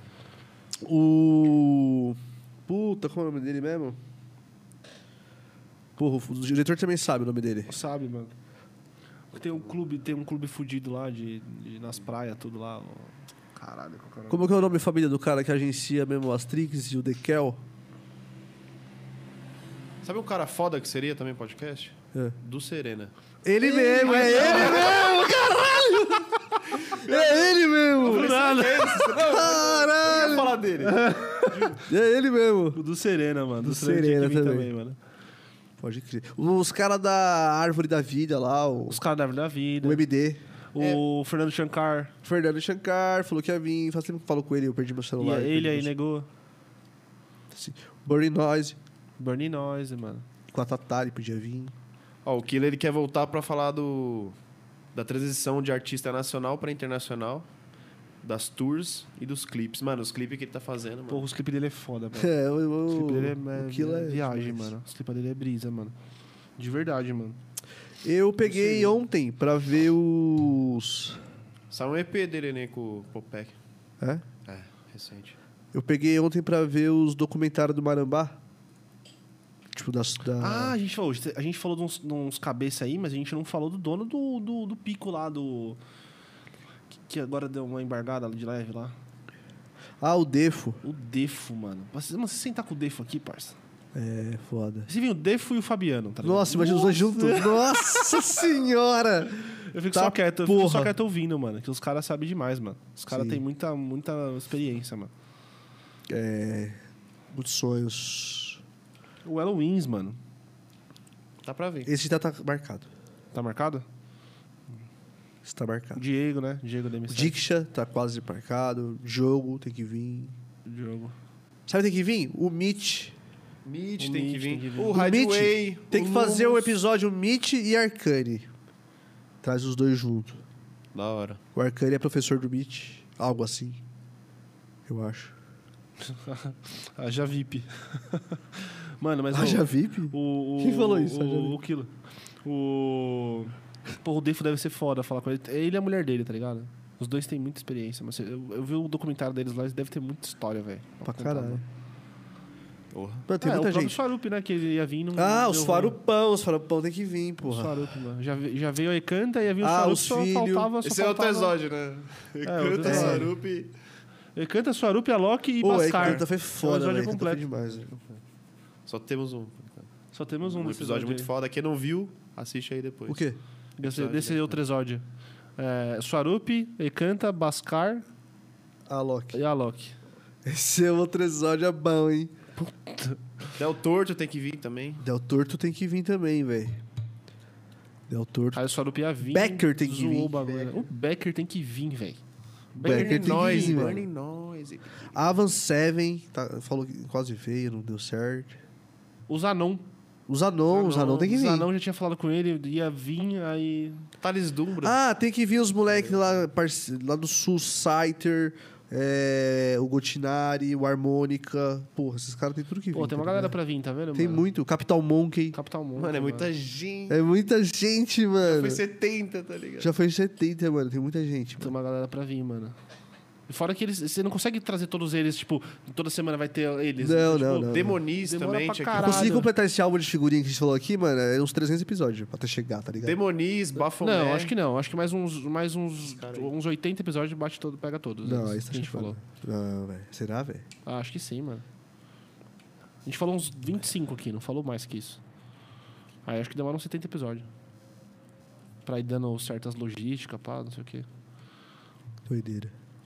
O... Puta, como é o nome dele mesmo? Porra, o diretor também sabe o nome dele. Sabe, mano? Tem um clube, tem um clube fudido lá, de, de- nas praias, tudo lá. ó. Caralho, qual que é o nome? Como que é o nome de família do cara que agencia mesmo o Asterix e o Dekel? Sabe um cara foda que seria também podcast? É. Do Serena. Ele mesmo, é ele mesmo, caralho! É ele mesmo! Nada. Eu ia Caralho! falar dele. É ele mesmo! O do Serena, mano. Do, Do Serena, tinha que Serena vir também. também, mano. Pode crer. Os caras da Árvore da Vida lá, o, Os caras da vida da vida. o M D. O Fernando Shankar. Fernando Shankar falou que ia vir. Faz tempo que eu falo com ele, eu perdi meu E celular. eu ele perdi aí meu- negou. Assim, Burning Noise. Burning Noise, mano. Com a Tatari podia vir. Ó, o Killer ele quer voltar pra falar do da transição de artista nacional pra internacional, das tours e dos clipes. Mano, os clipes que ele tá fazendo, mano. Porra, os clipes dele é foda, mano. É, o, Os o, clipes dele é, o é, Killa é viagem, demais. mano. Os clipes dele é brisa, mano. De verdade, mano. Eu peguei ontem pra ver os... Saiu um E P dele, né, com o Popec. É? É, recente. Eu peguei ontem pra ver os documentários do Marambá. Tipo, das... Da... Ah, a gente falou, a gente falou de uns, de uns cabeça aí, mas a gente não falou do dono do, do, do pico lá, do... Que, que agora deu uma embargada de leve lá. Ah, o Defo. O Defo, mano. Você, mano, você sentar com o Defo aqui, parça. É, foda. Você viu o Defo e o Fabiano, tá ligado? Nossa, imagina os dois juntos. Nossa senhora! Eu fico Tá só quieto, eu fico só porra. quieto ouvindo, mano. Que os caras sabem demais, mano. Os caras Sim. têm muita, muita experiência, mano. É... Muitos sonhos. O Elo Wins, mano. Tá pra ver. Esse já tá marcado. Tá marcado? Esse tá O marcado. Diego, né? Diego da M O sete. Diksha tá quase marcado. Jogo tem que vir. Diogo. Sabe tem que vir? O Mitch. Meet O tem, Meet que vir. tem que vir. O O Hideaway. Mitch tem que o fazer um Lumos. episódio Mitch e Arcane. Traz os dois juntos. Da hora. O Arcane é professor do Mitch. Algo assim. Eu acho. A Javip. Mano, mas... Ah, o- já V I P? O, o, Quem falou isso? O, Eu já vi. o, o Kilo. O... Pô, o Defo deve ser foda falar com ele. Ele e a mulher dele, tá ligado? Os dois têm muita experiência. Mas eu, eu vi o documentário deles lá, eles devem ter muita história, velho. Pra contar, caralho. mano. Porra. Mano, tem Ah, muita o próprio gente. Swarup, né? Que ele ia vir não Ah, não os deu farupão. Os farupão tem que vir, ruim. O porra. Swarup, mano. Já, ve- já veio a Ekanta, ia vir o Ah, Swarup, os só filhos. faltava... Só Esse é outro faltava... episódio, né? outro Canta, episódio. Sarup. Ekanta, Swarup, Alok e Pô, a Bascar. Ekanta foi foda, episódio velho. Ekanta foi completo. demais, velho. Só temos um. Só temos um, Um desse episódio muito aí. foda. Quem não viu, assiste aí depois. O quê? Desse, Episódio, desse né? outro episódio. É, Swarup, Ekanta, Bascar A Loki. e Alok. Esse é outro episódio é bom, hein? Del Torto tem que vir também. Del Torto tem que vir também, velho. Del Torto. Aí o Swarup ia vir. Becker tem que zoou vir. o bagulho, né? O Becker tem que vir, velho. Becker tem que Noise, vir, Burning mano. Noise. Avan Seven, tá, falou que quase veio, não deu certo. O Zanon. Os Anon, os Anon tem que O vir. Zanon já tinha falado com ele, ia vir, aí... Thales Dumbra. Ah, tem que vir os moleques lá, parce- lá do Sul, Scyther, é, o Gotinari, o Harmônica. Porra, esses caras tem tudo que vir. Pô, tem uma tá galera ligado? pra vir, tá vendo, Tem mano? muito. Capital Monkey. Capital Monk. Mano, é muita gente. É muita gente, mano. Foi setenta, tá ligado? Já foi setenta, mano. Tem muita gente, Tem mano. uma galera pra vir, mano. E fora que eles, você não consegue trazer todos eles, tipo, toda semana vai ter eles. Não, tipo, não, não. Demoniz Demora também. pra Tinha caralho. que... Consegui completar esse álbum de figurinha que a gente falou aqui, mano, é uns trezentos episódios pra até chegar, tá ligado? Demoniz, Baphomet. Não, acho que não. Acho que mais uns, mais uns, Cara aí. uns oitenta episódios bate todo, pega todos. Não, eles, aí você tá que a gente chapando. falou. Não, velho. Será, velho? Ah, acho que sim, mano. A gente falou uns vinte e cinco aqui, não falou mais que isso. Aí acho que demora uns setenta episódios. Pra ir dando certas logísticas, pá, não sei o quê. Doideira.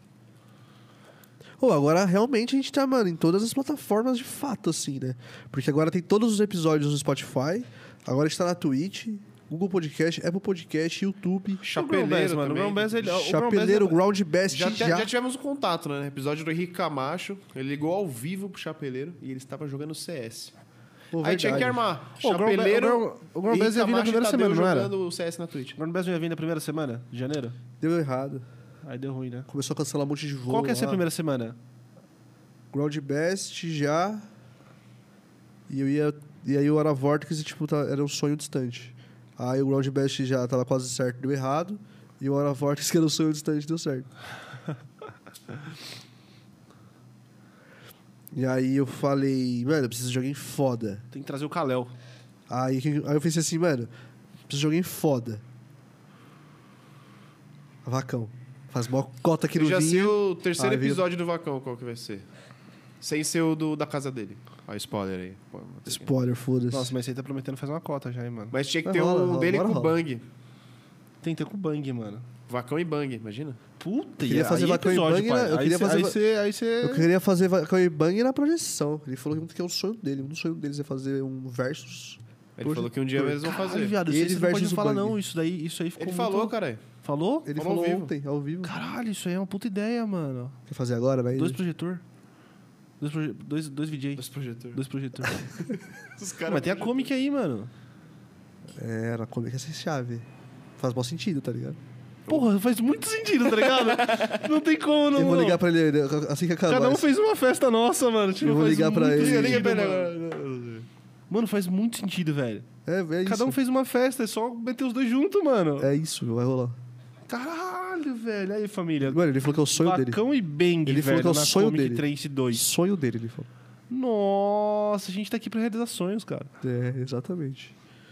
Ô, agora realmente a gente tá, mano, em todas as plataformas de fato, assim, né? Porque agora tem todos os episódios no Spotify, agora a gente tá na Twitch, Google Podcast, Apple Podcast, YouTube, Chapeleiro, Grão Bass, mano. O também. Grão Bass, ele... o Grão Bass Chapeleiro, é- Ground Best, Já, já. te- já tivemos um contato, né? Episódio do Henrique Camacho. Ele ligou ao vivo pro Chapeleiro e ele estava jogando C S. Pô, Aí tinha que verdade. armar. Pô, o Grão Ba- Chapeleiro. o Grão- o Grão e Bass ia vir na Camacho e primeira Tadeu semana, não era? jogando o C S na Twitch. O Grão Bass não ia vir na primeira semana de janeiro? Deu errado. Aí deu ruim, né? Começou a cancelar um monte de voo. Qual que ia ser a lá. primeira semana? Ground Best já. E eu ia. E aí o Hora Vortex, tipo, tá- era um sonho distante. Aí o Ground Best já tava quase certo, deu errado. E o Hora Vortex, que era um sonho distante, deu certo. E aí eu falei, mano, eu preciso de alguém foda. Tem que trazer o Kalel. Aí, que- aí eu pensei assim, mano, preciso de alguém foda. Vacão. Faz mó cota aqui Eu no já sei vinho. o terceiro Aí veio- episódio do Vacão, qual que vai ser. Sem ser o do, da casa dele. Ó, spoiler aí. Pô, vou ter que- Spoiler, foda-se. Nossa, mas você tá prometendo fazer uma cota já, hein, mano. Mas tinha que Mas ter rola, um rola, dele bora com o rola. Bang. Tem que ter com o Bang, mano. Vacão e Bang, imagina. Puta, Eu queria fazer aí é Vacão e episódio, Bang, pai. né? Eu Aí queria cê- fazer Aí va- você... Aí você... Eu queria fazer Vacão e Bang na projeção. Ele falou que é um sonho dele. Um dos sonhos deles é fazer um versus Ele Poxa, falou que um dia por- eles vão fazer. Caralho, viado, isso Ele aí você não pode versus o falar Bang. não. Isso daí, isso aí ficou Ele muito... falou, caralho. Falou? Ele Falou falou ao vivo. ontem, ao vivo. Caralho, isso aí é uma puta ideia, mano. Quer fazer agora, né? Dois projetor. Dois, proje... dois, dois V J. Dos projetores. Dois projetor. Os caras Mas tem a comic aí, mano. É, na Comic essa chave. Faz bom sentido, tá ligado? Porra, faz muito sentido, tá ligado? Não tem como, não. Eu vou não. ligar pra ele assim que acabar. Cada um isso. fez uma festa nossa, mano. Tipo, Eu vou faz ligar pra muito ele. sentido, Liga pra ele mano. agora. Mano, faz muito sentido, velho. É, é isso. Cada um fez uma festa, é só meter os dois juntos, mano. É isso, vai rolar. Caralho, velho. Aí, família. Mano, ele falou que é o sonho dele. Vacão e Bang, Ele falou velho, que é o na sonho Comic dele. Trace dois. Sonho dele, ele falou. Nossa, a gente tá aqui pra realizar sonhos, cara. É, exatamente.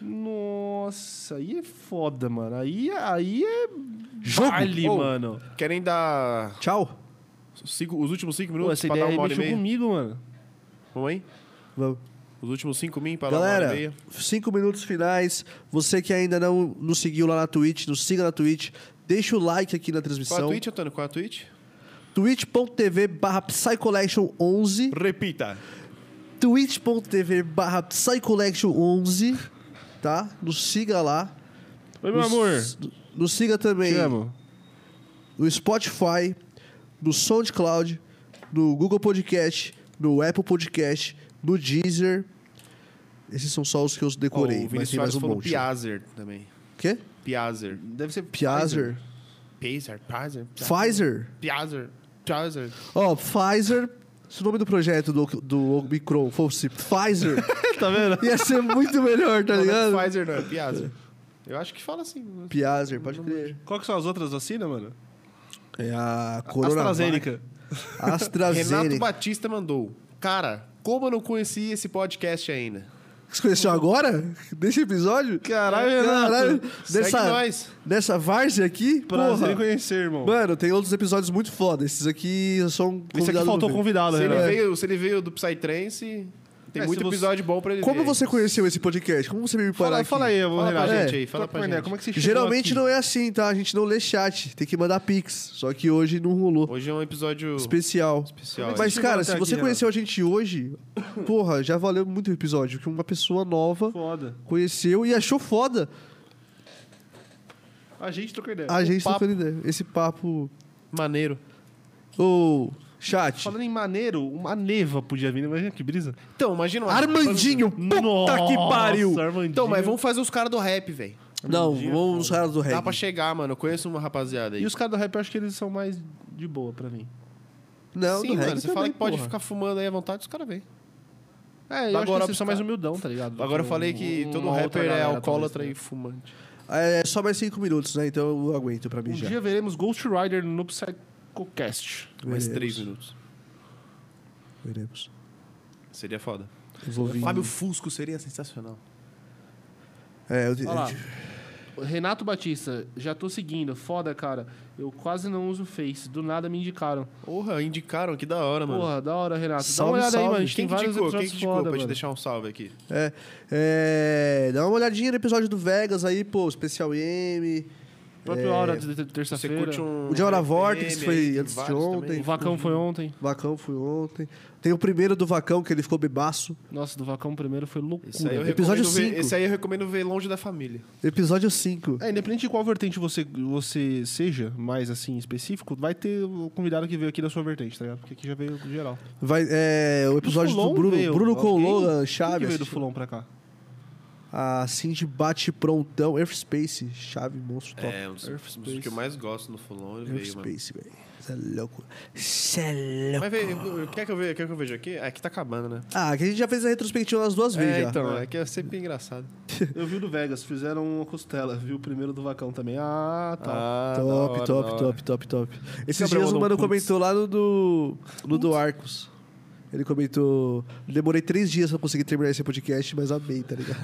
Nossa, aí é foda, mano. Aí, aí é Jogo. baile, Oh. mano. Querem dar Tchau. cinco- os últimos cinco Pô, minutos essa pra ideia dar aí uma hora e mexeu meia? comigo, mano. Vamos aí? Vamos. Os últimos cinco min pra dar uma hora Galera, e meia. cinco minutos finais. Você que ainda não nos seguiu lá na Twitch, nos siga na Twitch. Deixa o like aqui na Qual a transmissão. Twitch, Antônio? Qual a Twitch? twitch.tv barra Psycollection11. Repita. twitch.tv barra Psycollection11. Tá? Nos siga lá. Oi, meu Nos- amor. Nos siga também Te amo. no Spotify, no SoundCloud, no Google Podcast, no Apple Podcast, no Deezer. Esses são só os que eu Ó, decorei, o mas Vinícius tem mais Soares um falou monte. Piazer também. Quê? Piazer. Deve ser Piazer. Pfizer. Pfizer. Pfizer. Piazer. Piazer. Ó, Pfizer. Se o nome do projeto do, do Omicron fosse Pfizer, Tá vendo? ia ser muito melhor, tá Não, não é ligado? Pfizer não, é Piazer. Eu acho que fala assim. Piazer, pode crer. Qual que são as outras vacinas, mano? É a Corona. AstraZeneca. Renato AstraZeneca. Batista mandou. Cara, como eu não conheci esse podcast ainda? Você conheceu agora? Desse episódio? Caralho, Caralho. Renato. Segue Dessa, nós. dessa várzea aqui? Prazer em Porra. conhecer, irmão. Mano, tem outros episódios muito foda. Esses aqui são Esse aqui faltou convidado, Se ele, Renato. veio, se ele veio do Psytrance, tem É, muito se você- episódio bom pra ele Como ver. você conheceu esse podcast? Como você me parar Fala, aqui? fala aí, Fala pra Renato. gente aí, fala Troca pra uma ideia, gente. Como é que você chegou Geralmente aqui? não é assim, tá? A gente não lê chat. Tem que mandar pix. Só que hoje não rolou. Hoje é um episódio Especial. especial. Como é Mas, chegou cara, até se você aqui, conheceu a gente hoje, porra, já valeu muito o episódio. Que uma pessoa nova Foda. conheceu e achou foda A gente trocou ideia. a gente papo. trocando ideia. Esse papo. Maneiro. Ô, chat. Falando em maneiro, uma neva podia vir. Imagina que brisa. Então, imagina... uma- Armandinho, puta que pariu! Armandinho. Então, mas vamos fazer os caras do rap, velho. Não, vamos nos caras do Dá pra reggae. chegar, mano. Eu conheço uma rapaziada aí. E os caras do rap, eu acho que eles são mais de boa pra mim. Não, Sim, do mano. reggae Você fala também, que pode porra. ficar fumando aí à vontade, os caras vêm. É, eu Agora acho que eles pros são mais cara- humildão, tá ligado? Agora eu Que falei um- que todo uma outra rapper é galera, alcoólatra talvez, e fumante. É só mais cinco minutos, né? Então eu aguento pra né? Um mijar. dia veremos Ghost Rider no Psychocast. Mais Veremos. três minutos. Veremos. Seria foda. Eu vou vir. Fábio Fusco seria sensacional. É, eu, Olha lá. eu- Renato Batista, já tô seguindo. Foda, cara. Eu quase não uso Face. Do nada me indicaram. Porra, indicaram, que da hora, mano. Porra, da hora, Renato. Salve, Dá uma olhada aí, salve. mano. A gente Quem tem que vários indicou? Quem episódios que indicou foda, pra te mano. deixar um salve aqui? É, é, dá uma olhadinha no episódio do Vegas aí, pô, Especial M. O próprio é, Aura de de- Você terça-feira. curte um... O de Hora R P M Vortex, que foi aí, tem antes de vários ontem. também. O Vacão foi ontem. Vacão foi ontem. Tem o primeiro do Vacão, que ele ficou bebaço. Nossa, do Vacão primeiro foi loucura. Esse aí, eu Episódio recomendo ver- cinco. esse aí eu recomendo ver longe da família. Episódio cinco. É, independente de qual vertente você, você seja, mais assim, específico, vai ter o convidado que veio aqui da sua vertente, tá ligado? Porque aqui já veio geral. Vai, é, o episódio do, Fulon Bruno, veio. Bruno Alguém? Colô, Quem Chave. que veio do assistiu. Fulon pra cá? A Cindy bate prontão. Earthspace, chave, monstro top. É, um dos, um Earthspace. dos que eu mais gosto no Fulon, ele veio, mano. Earthspace, velho. Você é louco. Você é louco. Mas vê, quer que eu veja, quer que eu veja aqui? É que tá acabando, né? Ah, que a gente já fez a retrospectiva umas duas vezes É, já. então, é que é sempre engraçado. Eu vi o do Vegas, fizeram uma costela, vi o primeiro do Vacão também. Ah, tá. Ah, da Top, hora, da top, hora. top, top, top. Esses Gabriel dias o mandou mano um putz. comentou lá no do, no do Arcos. Ele comentou... Demorei três dias pra conseguir terminar esse podcast, mas amei, tá ligado?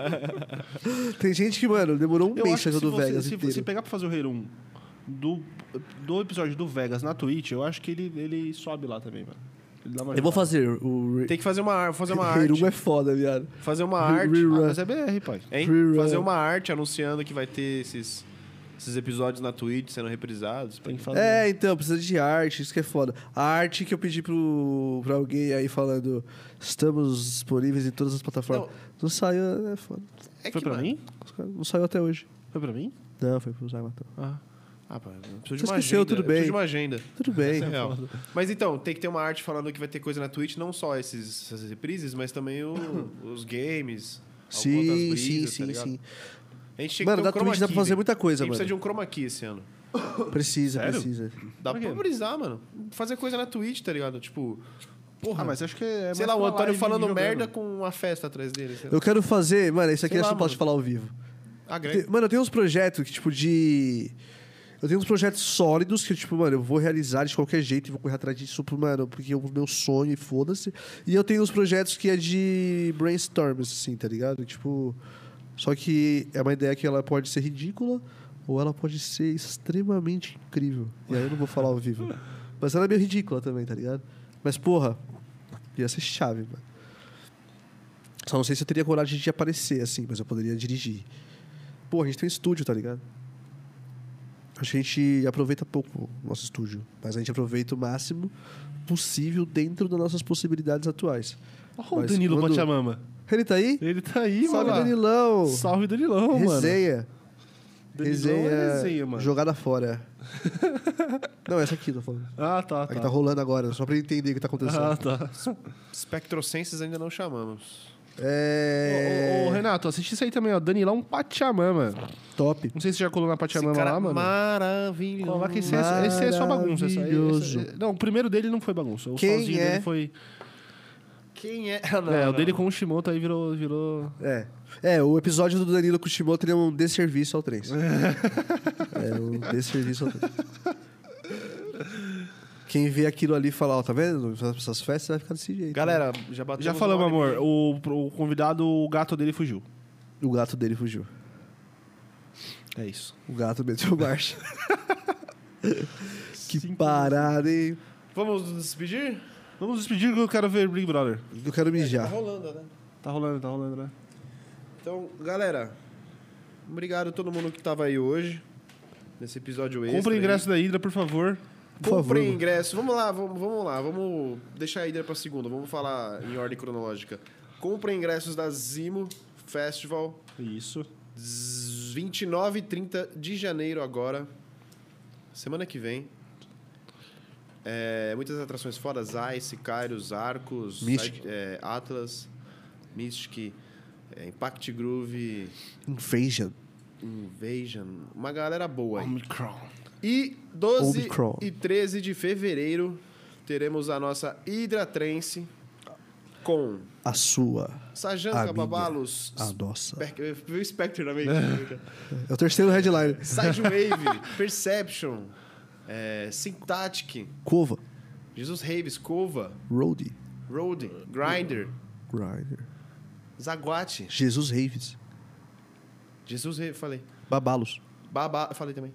Tem gente que, mano, demorou um Eu mês acho que fazendo se o você, Vegas se inteiro. você pegar pra fazer o Herum do, do episódio do Vegas na Twitch, eu acho que ele, ele sobe lá também, mano. Ele dá uma Eu vou ajudada. fazer o... Tem que fazer uma, ar- fazer uma arte. Herum é foda, viado. Fazer uma Re- arte. rerun. Ah, mas é B R, pai. Hein? Rerun. Fazer uma arte anunciando que vai ter esses, esses episódios na Twitch sendo reprisados. Tem que fazer. É, então, precisa de arte, isso que é foda. A arte que eu pedi pro, pra alguém aí falando estamos disponíveis em todas as plataformas. Não, não saiu, é foda. É Foi que, pra mano, mim? Não saiu até hoje. Foi pra mim? Não, foi pro Zay Matão. Ah. Ah, pá, eu preciso de Você uma esqueceu, agenda. tudo eu preciso bem. de uma agenda. Tudo bem. Isso é real. Mas então, tem que ter uma arte falando que vai ter coisa na Twitch, não só esses, essas reprises, mas também o- os games. Sim, outras sim, brisas, sim, tá ligado? sim. A gente tinha Mano, que ter da um chroma Twitch dá pra key, fazer velho. muita coisa, A gente mano. precisa de um chroma key esse ano. Precisa, Sério? precisa. Dá Por pra quê? brisar, mano. Fazer coisa na Twitch, tá ligado? Tipo, porra. Ah, mas acho que é sei mais lá, o pra Antônio live falando jogando. merda com uma festa atrás dele. sei lá. Eu quero fazer... Mano, isso aqui Sei eu lá, só posso mano. falar ao vivo. Agrega. Tem- Mano, eu tenho uns projetos que, tipo, de... Eu tenho uns projetos sólidos que, tipo, mano, eu vou realizar de qualquer jeito e vou correr atrás disso, mano, porque é o meu sonho e foda-se. E eu tenho uns projetos que é de brainstorm, assim, tá ligado? Tipo... Só que é uma ideia que ela pode ser ridícula ou ela pode ser extremamente incrível. E aí eu não vou falar ao vivo. Mas ela é meio ridícula também, tá ligado? Mas, porra, ia ser chave, mano. Só não sei se eu teria coragem de aparecer, assim, mas eu poderia dirigir. Pô, a gente tem um estúdio, tá ligado? Acho que a gente aproveita pouco o nosso estúdio, mas a gente aproveita o máximo possível dentro das nossas possibilidades atuais. Olha o Mas Danilo quando- Pachamama. Ele tá aí? Ele tá aí, Salve, mano. Danilão! Salve, Danilão, mano. Resenha. Danilão Resenha, é resenha, mano. jogada fora. Não, essa aqui, tô falando. Ah, tá, A tá. que tá rolando agora, só pra ele entender o que tá acontecendo. Ah, tá. Spectrosenses ainda não chamamos. É... Ô, ô, ô, Renato, assiste isso aí também, ó. Danilão Pachamama. Top. Não sei se você já colou na Esse Pachamama cara lá, mano. maravilhoso. Coloca esse, é- esse é só bagunça. Esse aí, Maravilhoso. esse- não, o primeiro dele não foi bagunça. O Quem sozinho é? dele foi. Quem é? é, o dele com o Shimoto aí virou. virou... É. É, o episódio do Danilo com o Shimoto é um desserviço ao trens. É um desserviço ao trens. Quem vê aquilo ali e fala, ó, tá vendo? Essas festas vai ficar desse jeito. Galera, já bateu. Já falamos, amor. O, o convidado, o gato dele fugiu. O gato dele fugiu. É isso. O gato meteu marcha. Que parada, hein? Vamos nos despedir? Vamos despedir que eu quero ver Big Brother. Eu quero Tá mijar. rolando, né? Tá rolando, tá rolando, né? Então, galera, obrigado a todo mundo que tava aí hoje, nesse episódio extra. Compre o aí. ingresso da Hydra, por favor. Por favor. Comprem ingresso. Vamos lá, vamos, vamos lá. Vamos deixar a ideia pra segunda. Vamos falar em ordem cronológica. Comprem ingressos da Zimo Festival. Isso. z- vinte e nove e trinta de janeiro agora. Semana que vem. É, muitas atrações fora. Ice, Kairos, Arcos, Mystic. Side- é, Atlas, Mystic, é, Impact Groove, Invasion. Invasion. Uma galera boa aí. Omicron. E doze Omicron. e treze de fevereiro teremos a nossa Hydra Trance com A sua. Sajanka, Amiga. Babalos, A nossa. Spe- Viu o Spectre na mente? É o terceiro headline. Sidewave, Perception, é, Syntactic, Cova. Jesus Raves, Cova, Roadie. Road, Grinder, Grinder. Zaguate, Jesus Raves. Jesus Raves, falei. Babalos. Babá, falei também.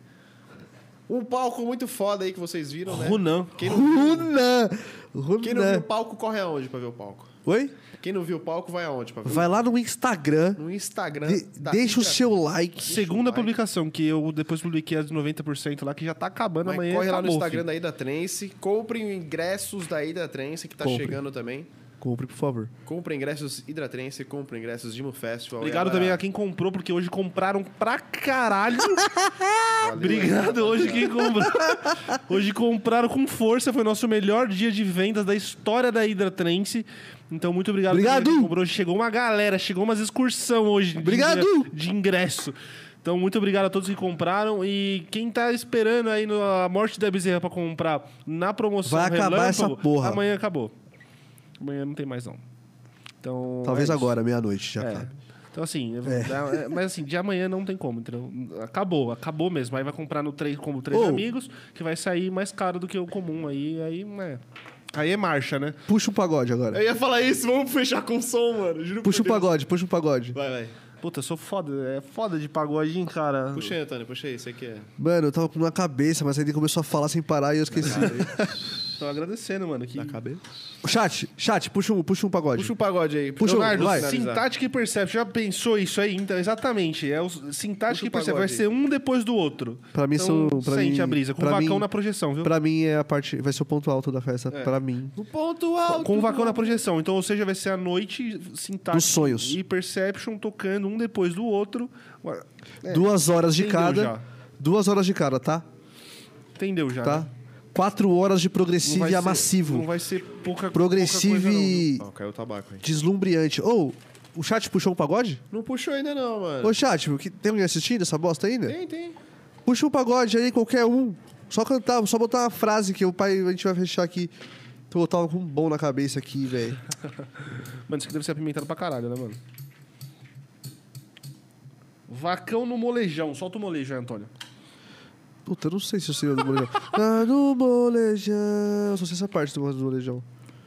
Um palco muito foda aí que vocês viram, né? Runan. Quem não, Runa! quem não viu o Runa. palco, corre aonde pra ver o palco? Oi? Quem não viu o palco, vai aonde pra ver? Vai lá no Instagram. No Instagram. de- da deixa o Hydra. seu like. Segunda like. publicação, que eu depois publiquei as de noventa por cento lá, que já tá acabando Mas amanhã. corre lá no acabou, Instagram filho. da Ida Trance. Comprem ingressos da Ida Trance, que tá Comprem. chegando também. Compre, por favor. Comprem ingressos Hydra Trance, comprem ingressos Dimo Festival. Obrigado E agora- também a quem comprou, porque hoje compraram pra caralho. Valeu, Obrigado hoje quem comprou. Hoje compraram com força, foi nosso melhor dia de vendas da história da Hydra Trance. Então, muito obrigado. Obrigado. Quem comprou. Chegou uma galera, chegou umas excursão hoje. de Obrigado. ingre- De ingresso. Então, muito obrigado a todos que compraram. E quem tá esperando aí no, a morte da Bezerra pra comprar na promoção Vai acabar Relâmpago, essa porra. Amanhã acabou. Amanhã não tem mais, não. Então, Talvez é isso. agora, meia-noite, já É. acabe. Então, assim, é, mas assim, de amanhã não tem como, entendeu? Acabou, acabou mesmo. Aí vai comprar no três, como três Ô. amigos, que vai sair mais caro do que o comum. Aí, aí, é. Aí é marcha, né? Puxa um pagode agora. Eu ia falar isso, vamos fechar com som, mano. Juro Puxa um por Deus. pagode, puxa um pagode. Vai, vai. Puta, eu sou foda. É foda de pagode, hein, cara? Puxa aí, Antônio, puxa aí, você que é. Mano, eu tava com uma cabeça, mas aí ele começou a falar sem parar e eu esqueci. Tô agradecendo, mano. Que... Na cabeça. Chat, chat, puxa um, puxa um pagode. Puxa o pagode aí. Puxa o- Leonardo, vai. finalizar. Sintática e Perception, já pensou isso aí? Então, exatamente. É o Sintática Puxa o e Perception. Vai pagode. ser um depois do outro. Pra mim, Então, são. Pra sente mim, a brisa. Com o pra vacão mim, na projeção, viu? Pra mim é a parte. Vai ser o ponto alto da festa. É. Pra mim. No ponto alto. Com o vacão do- na projeção. Então, ou seja, vai ser a noite Sintática Dos sonhos. e Perception tocando um depois do outro. É, Duas horas de entendeu cada. já. Duas horas de cada, tá? Entendeu já? Tá? né? Quatro horas de Não progressivo vai e ser- amassivo. Não vai ser pouca, Progressivo pouca coisa, não, viu? e Ó, caiu o tabaco aí. deslumbriante. Ou, o chat puxou um pagode? Não puxou ainda não, mano. Ô, chat, que- tem alguém assistindo essa bosta ainda? Tem, tem. Puxa um pagode aí, qualquer um. Só cantar, só botar uma frase que o pai a gente vai fechar aqui. Tô botar com um bom na cabeça aqui, velho. Mano, isso aqui deve ser apimentado pra caralho, né, mano? Vacão no molejão. Solta o molejo aí, Antônio. Puta, eu não sei se eu sei o do molejão. Ah, no molejão. Só sei essa parte do molejão.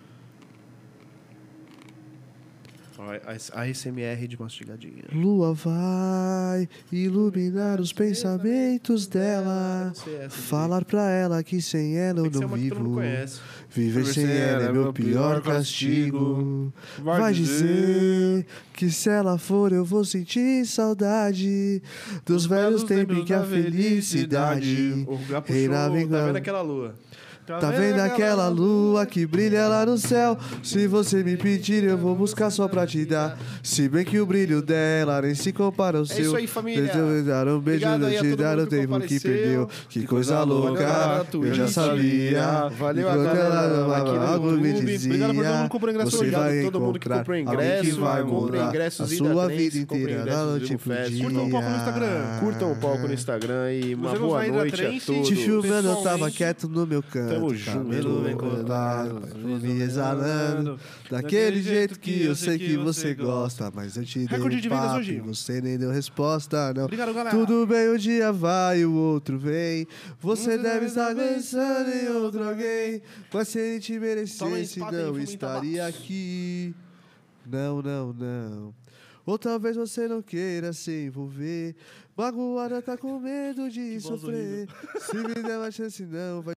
Ó, a A S M R de mastigadinha. Lua vai iluminar os pensamentos dela. não sei essa Falar pra ela que sem ela eu Tem que ser não uma que todo mundo vivo. conhece. Viver sem ela é meu pior castigo. Vai Vai dizer que se ela for eu vou sentir saudade dos velhos tempos em que a felicidade O Gá puxou, reinava tá em vendo aquela lua? Tá vendo aquela lua que brilha lá no céu? Se você me pedir, eu vou buscar só pra te dar. Se bem que o brilho dela nem se compara ao seu. isso aí, família. Deixa eu dar um beijo, Obrigado aí a te todo dar mundo o que tempo que compareceu. perdeu. Que coisa louca, galera da eu já Twitch. sabia. Valeu a Enquanto galera ela aqui no algo me YouTube. dizia, Obrigado por todo mundo que comprou ingresso você hoje. vai Obrigado a todo mundo que encontrar comprou alguém que ingresso, vai comprou mudar ingressos a da sua Trance, vida comprou inteira ingressos da do noite Vivo pro Fest. dia. Curtam o palco no Instagram. Curtam o palco no Instagram e uma Nos vemos boa na Hidra noite a Trance. todos. Te filmando, eu tava Pessoalmente. quieto no meu canto. Tamo junto. Cabelo bem cortado, me exalando. Daquele jeito que eu sei que você gosta. Mas eu te dei Recorde de um vendas papo hoje. e você nem deu resposta, não. Obrigado, galera. Tudo bem, um dia vai, o outro vem. Você deve estar pensando em outro alguém. Mas se ele te Toma merecesse, espada e não fuma em estaria tabacos. aqui. Não, não, não. Ou talvez você não queira se envolver. Magoada tá com medo de sofrer. Se me der uma chance, não vai.